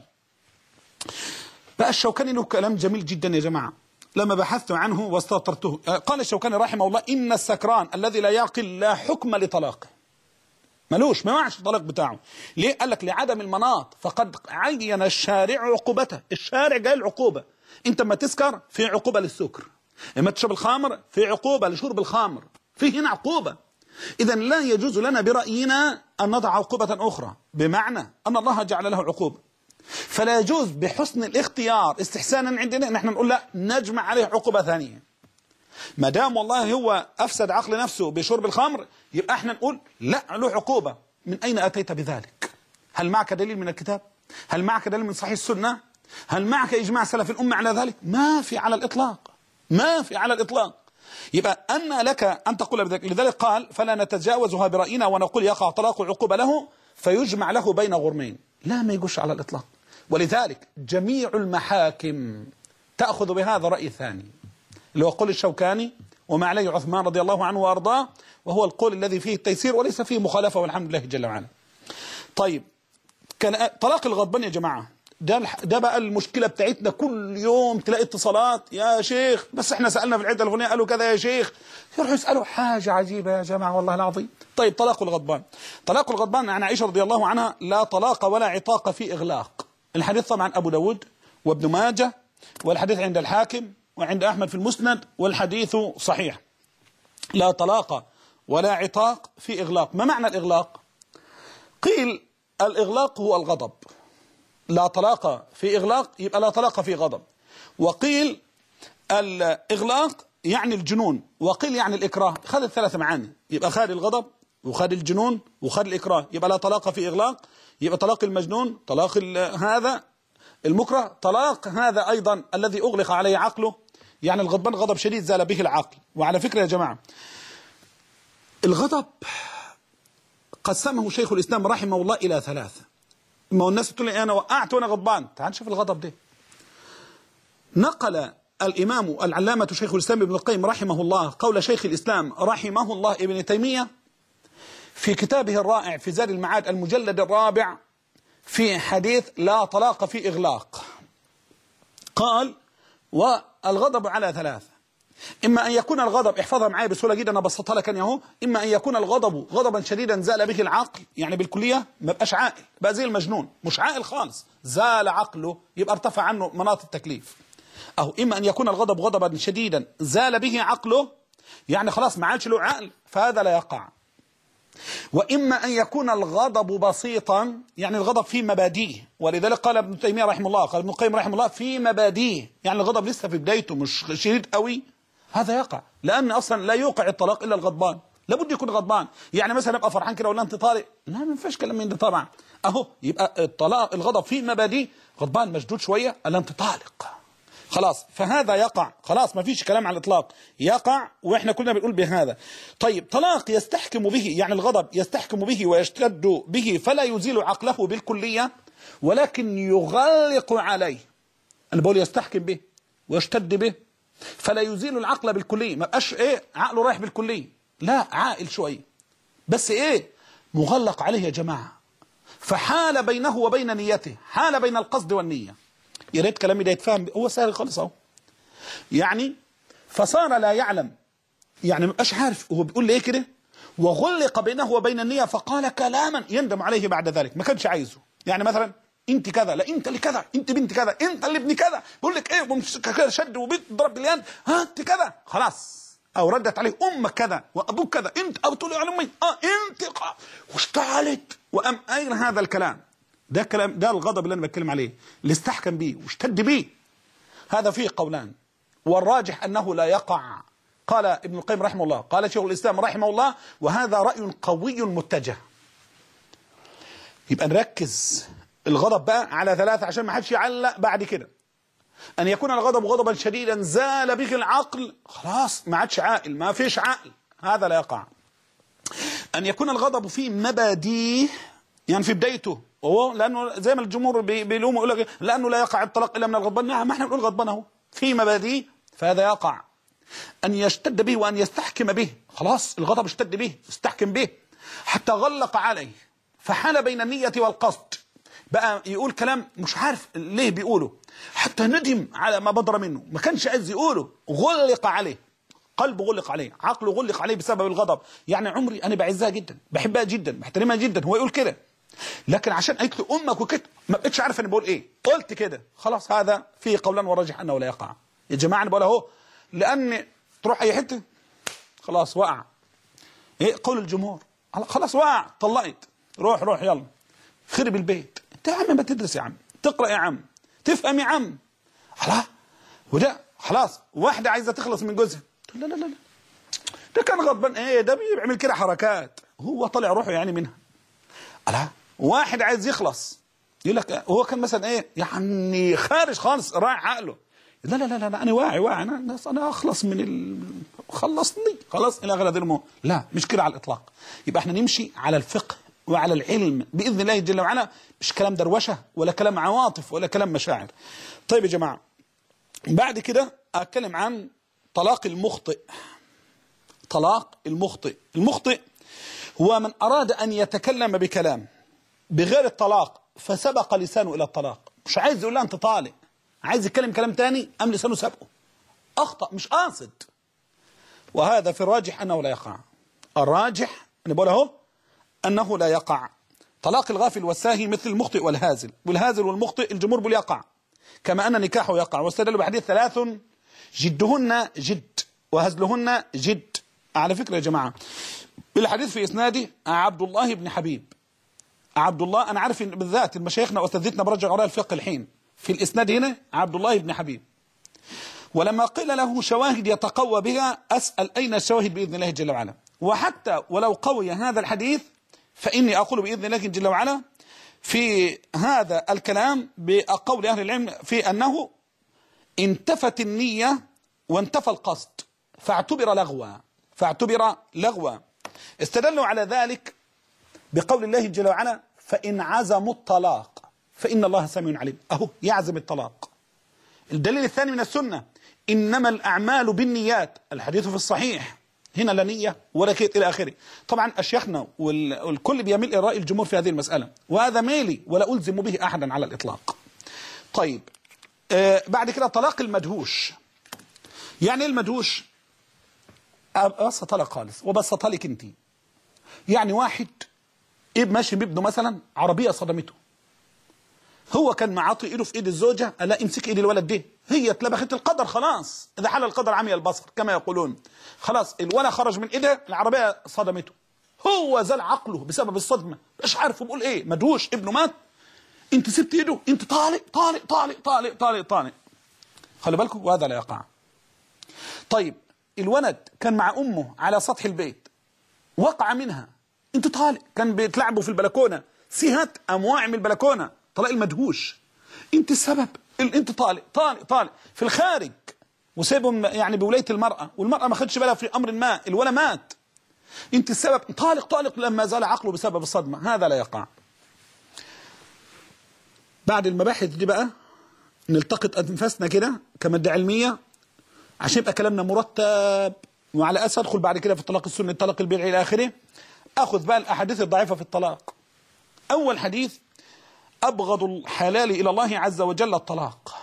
بقى الشوكاني له كلام جميل جدا يا جماعه لما بحثت عنه واستطرته. قال الشوكاني رحمه الله إن السكران الذي لا يعقل لا حكم لطلاقه، ملوش ما يوعش الطلاق بتاعه. ليه؟ قال لك لعدم المناط، فقد عين الشارع عقوبته. الشارع جاي العقوبة. انت ما تسكر في عقوبة للسكر، اما تشرب الخمر في عقوبة لشرب الخمر، في هنا عقوبة. إذا لا يجوز لنا برأينا أن نضع عقوبة أخرى، بمعنى أن الله جعل له عقوبة، فلا يجوز بحسن الاختيار استحسانا عندنا نحن نقول لا نجمع عليه عقوبة ثانية. ما دام والله هو أفسد عقل نفسه بشرب الخمر يبقى احنا نقول لا له عقوبة. من أين أتيت بذلك؟ هل معك دليل من الكتاب؟ هل معك دليل من صحيح السنة؟ هل معك إجماع سلف الأمة على ذلك؟ ما في على الإطلاق، ما في على الإطلاق. يبقى أن لك أن تقول بذلك. لذلك قال فلا نتجاوزها برأينا ونقول يقع طلاق عقوبة له فيجمع له بين غرمين. لا، ما يقولش على الإطلاق. ولذلك جميع المحاكم تأخذ بهذا الرأي الثاني اللي هو قول الشوكاني وما عليه عثمان رضي الله عنه وأرضاه، وهو القول الذي فيه التيسير وليس فيه مخالفة والحمد لله جل وعلا. طيب كان طلاق الغضبان يا جماعة ده ده بقى المشكلة بتاعتنا. كل يوم تلاقي اتصالات يا شيخ بس احنا سألنا في العدة الفلانية قالوا كذا يا شيخ، يروحوا يسألوا حاجة عجيبة يا جماعة والله العظيم. طيب طلاق الغضبان، طلاق الغضبان عن عائشة رضي الله عنها لا طلاق ولا عتاق في إغلاق. الحديث طبعا أبو داود وابن ماجه، والحديث عند الحاكم وعند أحمد في المسند، والحديث صحيح. لا طلاق ولا عتاق في إغلاق. ما معنى الإغلاق؟ قيل الإغلاق هو الغضب، لا طلاق في إغلاق يبقى لا طلاق في غضب. وقيل الإغلاق يعني الجنون، وقيل يعني الإكراه. خذ الثلاث معاني، يبقى خذ الغضب وخذ الجنون وخذ الإكراه، يبقى لا طلاق في إغلاق. يبقى طلاق المجنون، طلاق هذا المكره، طلاق هذا أيضا الذي أغلق عليه عقله، يعني الغضبان غضب شديد زال به العقل. وعلى فكرة يا جماعة الغضب قسمه شيخ الإسلام رحمه الله إلى ثلاثة. ما هو الناس بتقول لي أنا وقعت وأنا غضبان، تعال نشوف الغضب ده. نقل الإمام العلامة شيخ الإسلام ابن القيم رحمه الله قول شيخ الإسلام رحمه الله ابن تيمية في كتابه الرائع في زاد المعاد المجلد الرابع في حديث لا طلاق في إغلاق. قال والغضب على ثلاثة، إما أن يكون الغضب، احفظها معايا بسهولة جدا أنا بسطها لك أهو، إما أن يكون الغضب غضبا شديدا زال به العقل، يعني بالكلية ما بقاش عاقل، بقى زي المجنون مش عاقل خالص، زال عقله يبقى ارتفع عنه مناط التكليف. أو إما أن يكون الغضب غضبا شديدا زال به عقله، يعني خلاص ما عادش له عقل، فهذا لا يقع. وإما أن يكون الغضب بسيطا، يعني الغضب في مبادئه، ولذلك قال ابن تيمية رحمه الله، قال ابن القيم رحمه الله في مبادئه، يعني الغضب لسه في بدايته مش شديد قوي، هذا يقع. لأن أصلا لا يوقع الطلاق إلا الغضبان، لابد يكون غضبان. يعني مثلا ابقى فرحان كده ولا أنت طالق، لا ما فيش كلام من ده طبعا. أهو يبقى الطلاق الغضب في مبادئه، غضبان مشدود شوية ألا أنت طالق خلاص، فهذا يقع خلاص، ما فيش كلام على الإطلاق، يقع وإحنا كلنا بنقول بهذا. طيب طلاق يستحكم به، يعني الغضب يستحكم به ويشتد به فلا يزيل عقله بالكلية، ولكن يغلق عليه. أنا بقول يستحكم به ويشتد به فلا يزيل العقل بالكلية، ما بقاش إيه عقله رايح بالكلية، لا عاقل شوية بس إيه مغلق عليه يا جماعة، فحال بينه وبين نيته، حال بين القصد والنية. يا ريت كلامي ده يتفهم، هو سهل خالص اهو. يعني فصار لا يعلم، يعني ما بقاش عارف هو بيقول لي ايه كده، وغلق بينه وبين النية فقال كلاما يندم عليه بعد ذلك، ما كانش عايزه. يعني مثلا انت كذا، لا انت اللي كذا، انت بنت كذا، انت اللي ابن كذا، بقول لك ايه كده شد وبيضرب باليد، ها انت كذا خلاص، او ردت عليه امك كذا وابوك كذا، انت او تقول على امي اه انت واشتعلت وام اين هذا الكلام؟ ده كلام، ده الغضب اللي انا بتكلم عليه، اللي استحكم بيه واشتد بيه. هذا فيه قولان، والراجح انه لا يقع. قال ابن القيم رحمه الله، قال شيخ الاسلام رحمه الله، وهذا راي قوي متجه. يبقى نركز الغضب بقى على ثلاثه عشان ما حدش يعلق بعد كده. ان يكون الغضب غضبا شديدا زال به العقل، خلاص ما عادش عاقل، ما فيش عقل، هذا لا يقع. ان يكون الغضب في مبادئه، يعني في بدايته، وهو لانه زي ما الجمهور بيلوموا يقول لك لانه لا يقع الطلاق الا من الغضبان، نعم ما احنا بنقول غضبان اهو في مبادئه، فهذا يقع. ان يشتد به وان يستحكم به، خلاص الغضب اشتد به استحكم به حتى غلق عليه فحال بين النية والقصد، بقى يقول كلام مش عارف ليه بيقوله، حتى ندم على ما بدر منه، ما كانش عايز يقوله، غلق عليه، قلبه غلق عليه، عقله غلق عليه بسبب الغضب. يعني عمري انا بعزها جدا، بحبها جدا، بحترمها جدا، هو يقول كده، لكن عشان قالت له امك وكده ما بقتش عارف انا بقول ايه، قلت كده خلاص. هذا فيه قولان وراجح انه لا يقع. يا جماعه انا بقول اهو، لان تروح اي حته خلاص وقع. ايه قول الجمهور؟ خلاص وقع، طلقت، روح روح يلا خرب البيت. انت يا عم ما تدرس يا عم، تقرا يا عم، تفهم يا عم، خلاص. وده خلاص واحده عايزه تخلص من جوزها، لا لا لا ده كان غضبان، ايه ده بيعمل كده حركات، هو طلع روحه يعني منها. لا واحد عايز يخلص يقول لك هو كان مثلا ايه يعني خارج خالص رايح عقله، لا لا لا لا انا واعي واعي انا انا اخلص من ال... خلصني خلاص الى غير هذه الامور، لا مش كده على الاطلاق. يبقى احنا نمشي على الفقه وعلى العلم باذن الله جل وعلا، مش كلام دروشه ولا كلام عواطف ولا كلام مشاعر. طيب يا جماعه بعد كده اتكلم عن طلاق المخطئ. طلاق المخطئ، المخطئ هو من أراد أن يتكلم بكلام بغير الطلاق فسبق لسانه إلى الطلاق، مش عايز يقول لها أنت طالق، عايز يتكلم كلام تاني أم لسانه سبقه، أخطأ مش قاصد. وهذا في الراجح أنه لا يقع. الراجح أنا بقول أهو أنه لا يقع. طلاق الغافل والساهي مثل المخطئ والهازل، والهازل والمخطئ الجمهور بيقول يقع، كما أن نكاحه يقع، واستدلوا بحديث ثلاث جدهن جد وهزلهن جد. على فكرة يا جماعة بالحديث في إسناده عبد الله بن حبيب، عبد الله أنا عارف بالذات المشايخنا وأساتذتنا برجع وراء الفقه الحين، في الإسناد هنا عبد الله بن حبيب. ولما قيل له شواهد يتقوى بها أسأل أين الشواهد بإذن الله جل وعلا. وحتى ولو قوي هذا الحديث فإني أقول بإذن الله جل وعلا في هذا الكلام بقول أهل العلم في أنه انتفت النية وانتفى القصد فاعتبر لغوا، فاعتبر لغوا. استدلوا على ذلك بقول الله جل وعلا فإن عزموا الطلاق فإن الله سميع عليم، أهو يعزم الطلاق. الدليل الثاني من السنة إنما الأعمال بالنيات، الحديث في الصحيح، هنا لا نية ولا كيت إلى آخره. طبعا أشيخنا والكل بيميل إلى رأي الجمهور في هذه المسألة، وهذا ميلي ولا ألزم به أحدا على الإطلاق. طيب آه بعد كده طلاق المدهوش. يعني إيه المدهوش؟ أبسطها لك خالص وبسطها لك أنت. يعني واحد إيه ماشي بابنه مثلا، عربية صدمته، هو كان معاطي ايده في ايد الزوجه، لا امسك ايد الولد ده، هي اتلبخت القدر خلاص، اذا حل القدر عمي البصر كما يقولون، خلاص الولد خرج من ايده، العربيه صدمته، هو زال عقله بسبب الصدمه، مش عارف بيقول ايه، مدهوش، ابنه مات، انت سبت ايده، انت طالق طالق طالق طالق طالق طالق. خلي بالكم وهذا لا يقع. طيب الولد كان مع امه على سطح البيت، وقع منها، انت طالق، كان بيتلعبوا في البلكونه، سيهات امواع من البلكونه، طلاق المدهوش، انت السبب، انت طالق طالق طالق في الخارج، وسيبهم يعني بولايه المراه، والمراه ما خدش بالها في امر ما، الولد مات، انت السبب، طالق طالق لما زال عقله بسبب الصدمه، هذا لا يقع. بعد المباحث دي بقى نلتقط انفاسنا كده كماده علميه عشان يبقى كلامنا مرتب، وعلى اساس ادخل بعد كده في الطلاق السني، الطلاق البدعي الى اخره. اخذ بقى الاحاديث الضعيفه في الطلاق. اول حديث: أبغض الحلال إلى الله عز وجل الطلاق.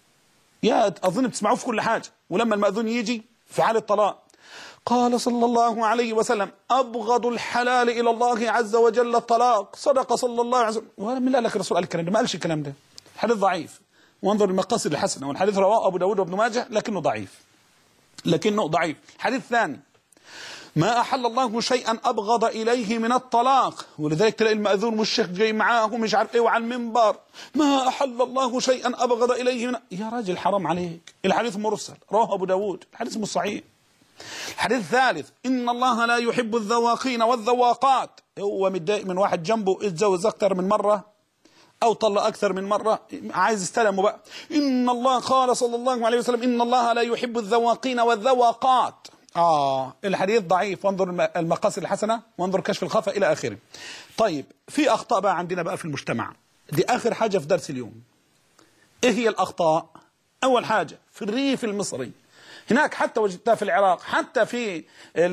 يا أظن بتسمعوه في كل حاجة، ولما المأذون يجي في حال الطلاق قال صلى الله عليه وسلم: أبغض الحلال إلى الله عز وجل الطلاق. صدق صلى الله عليه وسلم. ولا من قال لك الرسول قال الكلام ده؟ ما قالش الكلام ده، الحديث ضعيف، وانظر المقاصد الحسنة، والحديث رواه أبو داود وابن ماجه لكنه ضعيف، لكنه ضعيف. الحديث الثاني: ما أحل الله شيئا أبغض إليه من الطلاق. ولذلك تلاقي المأذون والشيخ جاي معاه ومش عارف إيه وعلى المنبر: ما أحل الله شيئا أبغض إليه من، يا راجل حرام عليك، الحديث مرسل رواه أبو داود، الحديث مش صحيح. الحديث الثالث: إن الله لا يحب الذواقين والذواقات. هو متضايق من واحد جنبه اتجوز أكثر من مرة أو طلق أكثر من مرة، عايز يستلمه بقى. إن الله قال صلى الله عليه وسلم: إن الله لا يحب الذواقين والذواقات. آه الحديث ضعيف، وانظر المقاصد الحسنة، وانظر كشف الخفا إلى آخره. طيب في أخطاء بقى عندنا بقى في المجتمع، دي آخر حاجة في درس اليوم. إيه هي الأخطاء؟ أول حاجة في الريف المصري، هناك حتى وجدتها في العراق، حتى في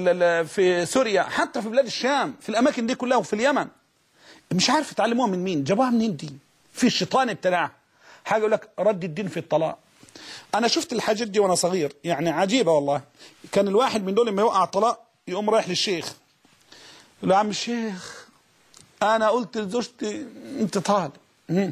في سوريا، حتى في بلاد الشام، في الأماكن دي كلها، وفي اليمن، مش عارف يتعلموها من مين، جابوها منين دي؟ في الشيطان ابتلعها. حاجة يقول لك رد الدين في الطلاق. أنا شفت الحاجات دي وأنا صغير، يعني عجيبة والله. كان الواحد من دول لما يوقع الطلاق يقوم رايح للشيخ، يقول له: يا عم الشيخ أنا قلت لزوجتي أنت طالق. يا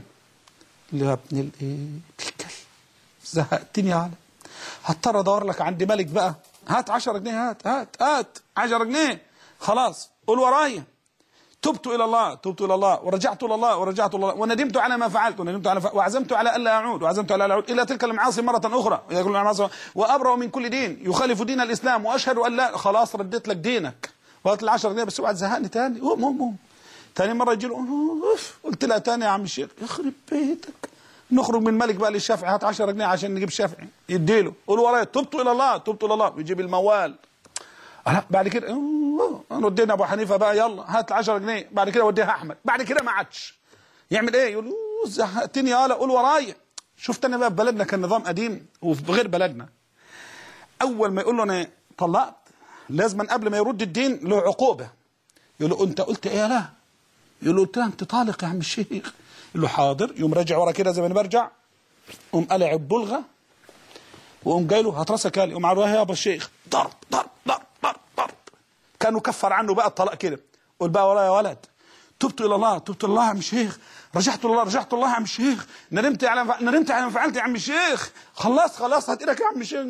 ابن الإيه الكلب، زهقتني يا عالم، هضطر أدور لك عند ملك بقى، هات عشرة جنيه، هات هات هات عشرة جنيه، خلاص قول ورايا: تبت إلى الله تبت إلى الله ورجعت إلى الله ورجعت إلى الله وندمت على ما فعلت وندمت على ف... وعزمت على ألا أعود وعزمت على ألا أعود إلى تلك المعاصي مرة أخرى، يقول المعاصي وأبرأ من كل دين يخالف دين الإسلام وأشهد أن لا. خلاص رديت لك دينك وهات العشرة جنيه، بس اوعى تزهقني تاني. قوم قوم قوم. تاني مرة يجي له، قلت لها تاني يا عم الشيخ، يخرب بيتك، نخرج من الملك بقى للشافعي، هات عشرة جنيه عشان نجيب الشافعي، يديله، قول ورايا: تبت إلى الله تبت إلى الله، ويجيب الموال. بعد كده ودينا ابو حنيفه بقى، يلا هات عشرة جنيه، بعد كده وديها احمد، بعد كده ما عادش يعمل ايه، يقول زهقتني يالا قول ورايا. شفت انا بقى في بلدنا كان نظام قديم، وفي غير بلدنا اول ما يقول له انا طلقت لازم قبل ما يرد الدين له عقوبه. يقول له: انت قلت ايه؟ لا. يقول له: قلت انت طالق يا عم الشيخ. يقول له: حاضر. يقوم راجع ورا كده زي ما انا برجع، قوم قلع البلغه وقوم جاي له: هات راسك يالا، قوم عروها يا ابو الشيخ، ضرب ضرب ضرب ضرب ضرب، كانوا كفر عنه بقى الطلاق كده. قول بقى ورايا يا ولد: تبت الى الله تبت الى الله يا عم الشيخ، رجعت الى الله رجعت الله يا عم الشيخ، ندمت على ندمت على ما فعلت يا عم الشيخ، خلاص خلاص هات ايدك يا عم الشيخ.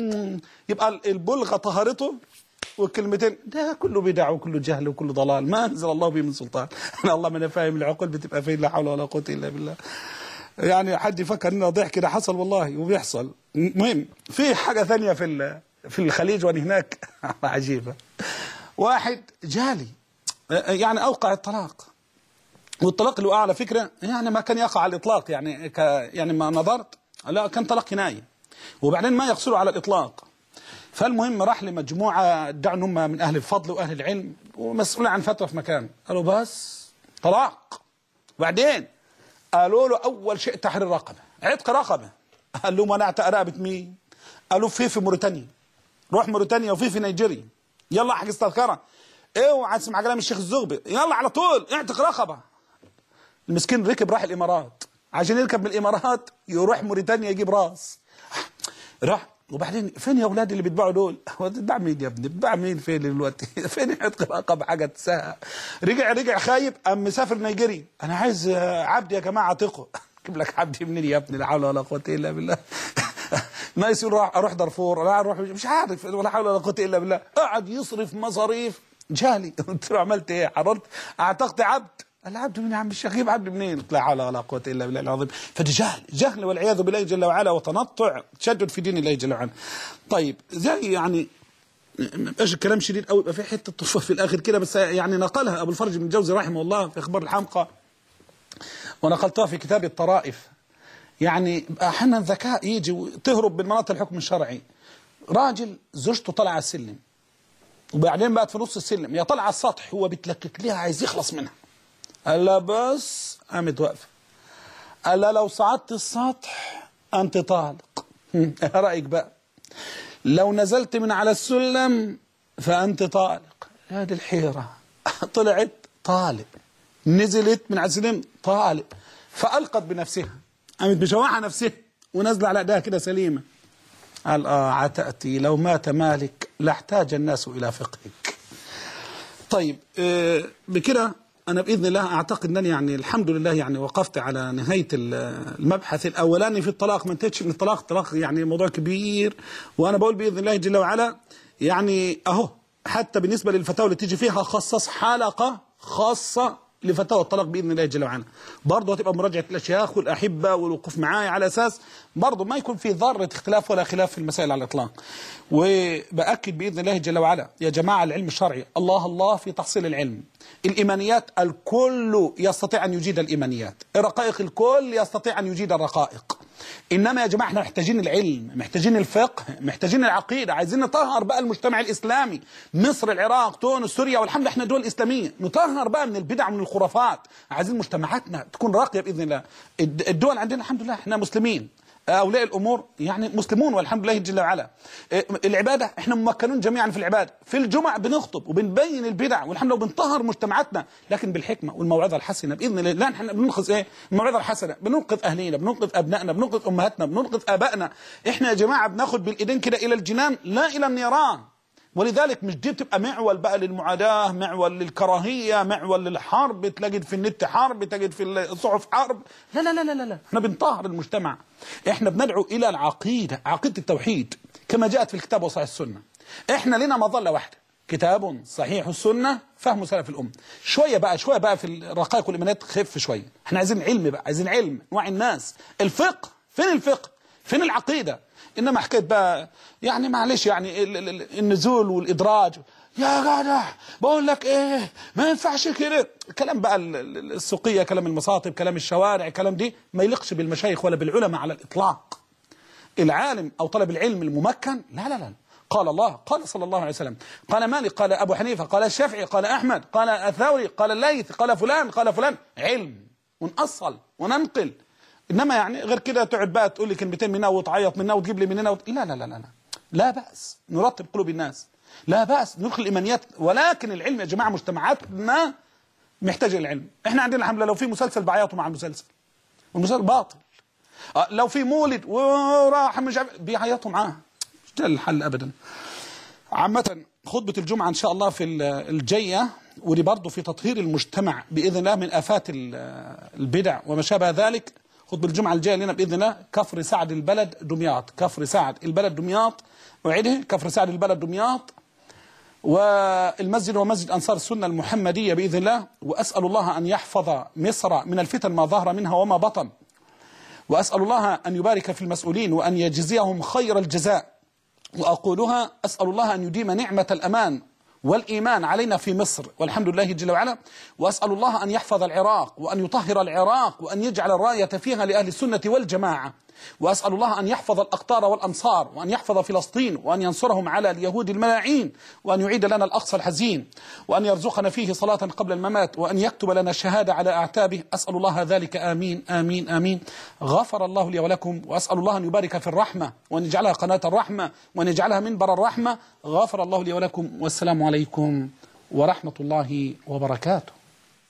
يبقى البلغه طهرته، والكلمتين ده كله بدع وكله جهل وكله ضلال، ما انزل الله به من سلطان. انا الله ما انا فاهم العقول بتبقى فين، لا حول ولا قوه الا بالله. يعني حد يفكر انه ضحك ده حصل والله وبيحصل. المهم في حاجه ثانيه في في الخليج وانا هناك عجيبه. واحد جالي يعني اوقع الطلاق، والطلاق اللي وقع على فكره يعني ما كان يقع على الاطلاق، يعني ك يعني ما نظرت لا كان طلاق كناية، وبعدين ما يقصروا على الاطلاق. فالمهم راح لمجموعه ادعوا ان هم من اهل الفضل واهل العلم ومسؤولين عن فتوى في مكان، قالوا بس طلاق. وبعدين قالوا له اول شيء تحرير رقبه، عتق رقبه. قال لهم: انا اعتق رقبه مين؟ قالوا في في موريتانيا، روح موريتانيا، وفي في نيجيريا، يلا احجز تذكره، اوعى تسمع كلام الشيخ الزغبي، يلا على طول اعتق رقبه. المسكين ركب راح الامارات، عشان يركب من الامارات يروح موريتانيا يجيب راس، راح. وبعدين فين يا اولادي اللي بيتباعوا دول؟ هو بتتباع مين يا ابني؟ بتتباع مين فين دلوقتي؟ فين يعتق رقبه حاجه تساها؟ رجع رجع خايب، قام مسافر نيجيريا، انا عايز عبد يا جماعه اعتقه. اجيب لك عبد منين يا ابني؟ لا حول ولا قوه الا بالله. ناس يقول اروح دارفور، لا اروح مش عارف، ولا حول ولا قوه الا بالله. قعد يصرف مصاريف جهلي. قلت له عملت ايه؟ حررت اعتقت عبد. قال عبد منين يا عم الشيخ؟ جيب عبد منين؟ لا حول ولا قوه الا بالله العظيم. فده جهل، جهل والعياذ بالله جل وعلا، وتنطع، تشدد في دين الله جل وعلا. طيب زي يعني مبقاش الكلام شديد قوي، يبقى في حته طفه في الاخر كده، بس يعني نقلها ابو الفرج بن الجوزي رحمه الله في اخبار الحمقى، ونقلتها في كتاب الطرائف. يعني احيانا ذكاء يجي وتهرب من مناط الحكم الشرعي. راجل زوجته طالعه على السلم، وبعدين بقت في نص السلم، يا طالعه على السطح، هو بيتلكك ليها عايز يخلص منها. قال لا بس، قامت واقفه. قال لا لو صعدت السطح انت طالق. ايه رايك بقى؟ لو نزلت من على السلم فانت طالق. هذه الحيره. طلعت طالق، نزلت من على السلم طالق، فالقت بنفسها، قامت بشواحه نفسها ونازله على ايديها كده سليمه. قال اه عتأتي لو مات مالك لاحتاج الناس الى فقهك. طيب آه بكده أنا بإذن الله أعتقد أنني يعني الحمد لله يعني وقفت على نهاية المبحث الأولاني في الطلاق. ما انتهتش من الطلاق، الطلاق يعني موضوع كبير، وأنا بقول بإذن الله جل وعلا يعني أهو حتى بالنسبة للفتاوى اللي تيجي فيها خصص حلقة خاصة لفتاوى الطلاق بإذن الله جل وعلا. برضه هتبقى مراجعة الأشياخ والأحبة والوقوف معايا على أساس برضه ما يكون في ذرة اختلاف ولا خلاف في المسائل على الإطلاق. وبأكد بإذن الله جل وعلا يا جماعة العلم الشرعي الله الله في تحصيل العلم. الإيمانيات الكل يستطيع أن يجيد الإيمانيات، الرقائق الكل يستطيع أن يجيد الرقائق. إنما يا جماعة احنا محتاجين العلم، محتاجين الفقه، محتاجين العقيدة، عايزين نطهر بقى المجتمع الإسلامي. مصر، العراق، تونس، سوريا، والحمد لله احنا دول إسلامية، نطهر بقى من البدع ومن الخرافات. عايزين مجتمعاتنا تكون راقية بإذن الله. الدول عندنا الحمد لله احنا مسلمين، أولياء الأمور يعني مسلمون والحمد لله جل وعلا. العبادة احنا ممكنون جميعا في العبادة، في الجمع بنخطب وبنبين البدع والحمد لله وبنطهر مجتمعاتنا، لكن بالحكمة والموعظة الحسنة بإذن الله. لا احنا بننقذ ايه؟ الموعظة الحسنة، بننقذ أهلينا، بننقذ أبنائنا، بننقذ أمهاتنا، بننقذ آبائنا. احنا يا جماعة بناخد بالإيدين كده إلى الجنان لا إلى النيران. ولذلك مش دي بتبقى معول بقى للمعاداة، معول للكراهية، معول للحرب، تجد في النت حرب، تجد في الصحف حرب. لا لا لا لا لا، احنا بنطهر المجتمع. احنا بندعو الى العقيدة، عقيدة التوحيد كما جاءت في الكتاب وصحيح السنة. احنا لنا مظلة واحدة، كتاب صحيح السنة فهم سلف الأمة. شوية بقى شوية بقى في الرقائق والإيمانيات خف شوية. احنا عايزين علم بقى، عايزين علم نوعي الناس. الفقه فين؟ الفقه فين؟ العقيدة. إنما حكاية بقى يعني معلش يعني النزول والإدراج، يا جدع بقول لك إيه ما ينفعش كده. كلام بقى السوقية، كلام المصاطب، كلام الشوارع، كلام دي ما يليقش بالمشايخ ولا بالعلماء على الإطلاق. العالم أو طلب العلم الممكن لا لا لا، قال الله، قال صلى الله عليه وسلم، قال مالك، قال أبو حنيفة، قال الشافعي، قال أحمد، قال الثوري، قال الليث، قال فلان، قال فلان. علم ونأصل وننقل. إنما يعني غير كده تقعد بقى تقول لي كلمتين من هنا وتعيط من هنا وتجيب لي من هنا وت... لا لا لا لا لا بأس نرتب قلوب الناس، لا بأس ندخل الإيمانيات، ولكن العلم يا جماعة مجتمعاتنا محتاجة العلم. إحنا عندنا الحمد لله لو في مسلسل بعيطوا مع المسلسل والمسلسل باطل، لو في مولد وراح مش بيعيطوا معاه، مش ده الحل أبدا. عامة خطبة الجمعة إن شاء الله في الجاية، ودي برضه في تطهير المجتمع بإذن الله من آفات البدع وما شابه ذلك. خطبة الجمعة الجاية لنا بإذن الله كفر سعد البلد دمياط، كفر سعد البلد دمياط، وعده كفر سعد البلد دمياط، والمسجد ومسجد أنصار السنة المحمدية بإذن الله. وأسأل الله أن يحفظ مصر من الفتن ما ظهر منها وما بطن، وأسأل الله أن يبارك في المسؤولين وأن يجزيهم خير الجزاء. وأقولها أسأل الله أن يديم نعمة الأمان والإيمان علينا في مصر والحمد لله جل وعلا. وأسأل الله أن يحفظ العراق وأن يطهر العراق وأن يجعل الراية فيها لأهل السنة والجماعة. وأسأل الله أن يحفظ الأقطار والأمصار، وأن يحفظ فلسطين، وأن ينصرهم على اليهود الملاعين، وأن يعيد لنا الأقصى الحزين، وأن يرزقنا فيه صلاة قبل الممات، وأن يكتب لنا الشهادة على أعتابه. أسأل الله ذلك، آمين آمين آمين. غفر الله لي ولكم، وأسأل الله أن يبارك في الرحمة، وأن يجعلها قناة الرحمة، وأن يجعلها منبر الرحمة. غفر الله لي ولكم، والسلام عليكم ورحمة الله وبركاته.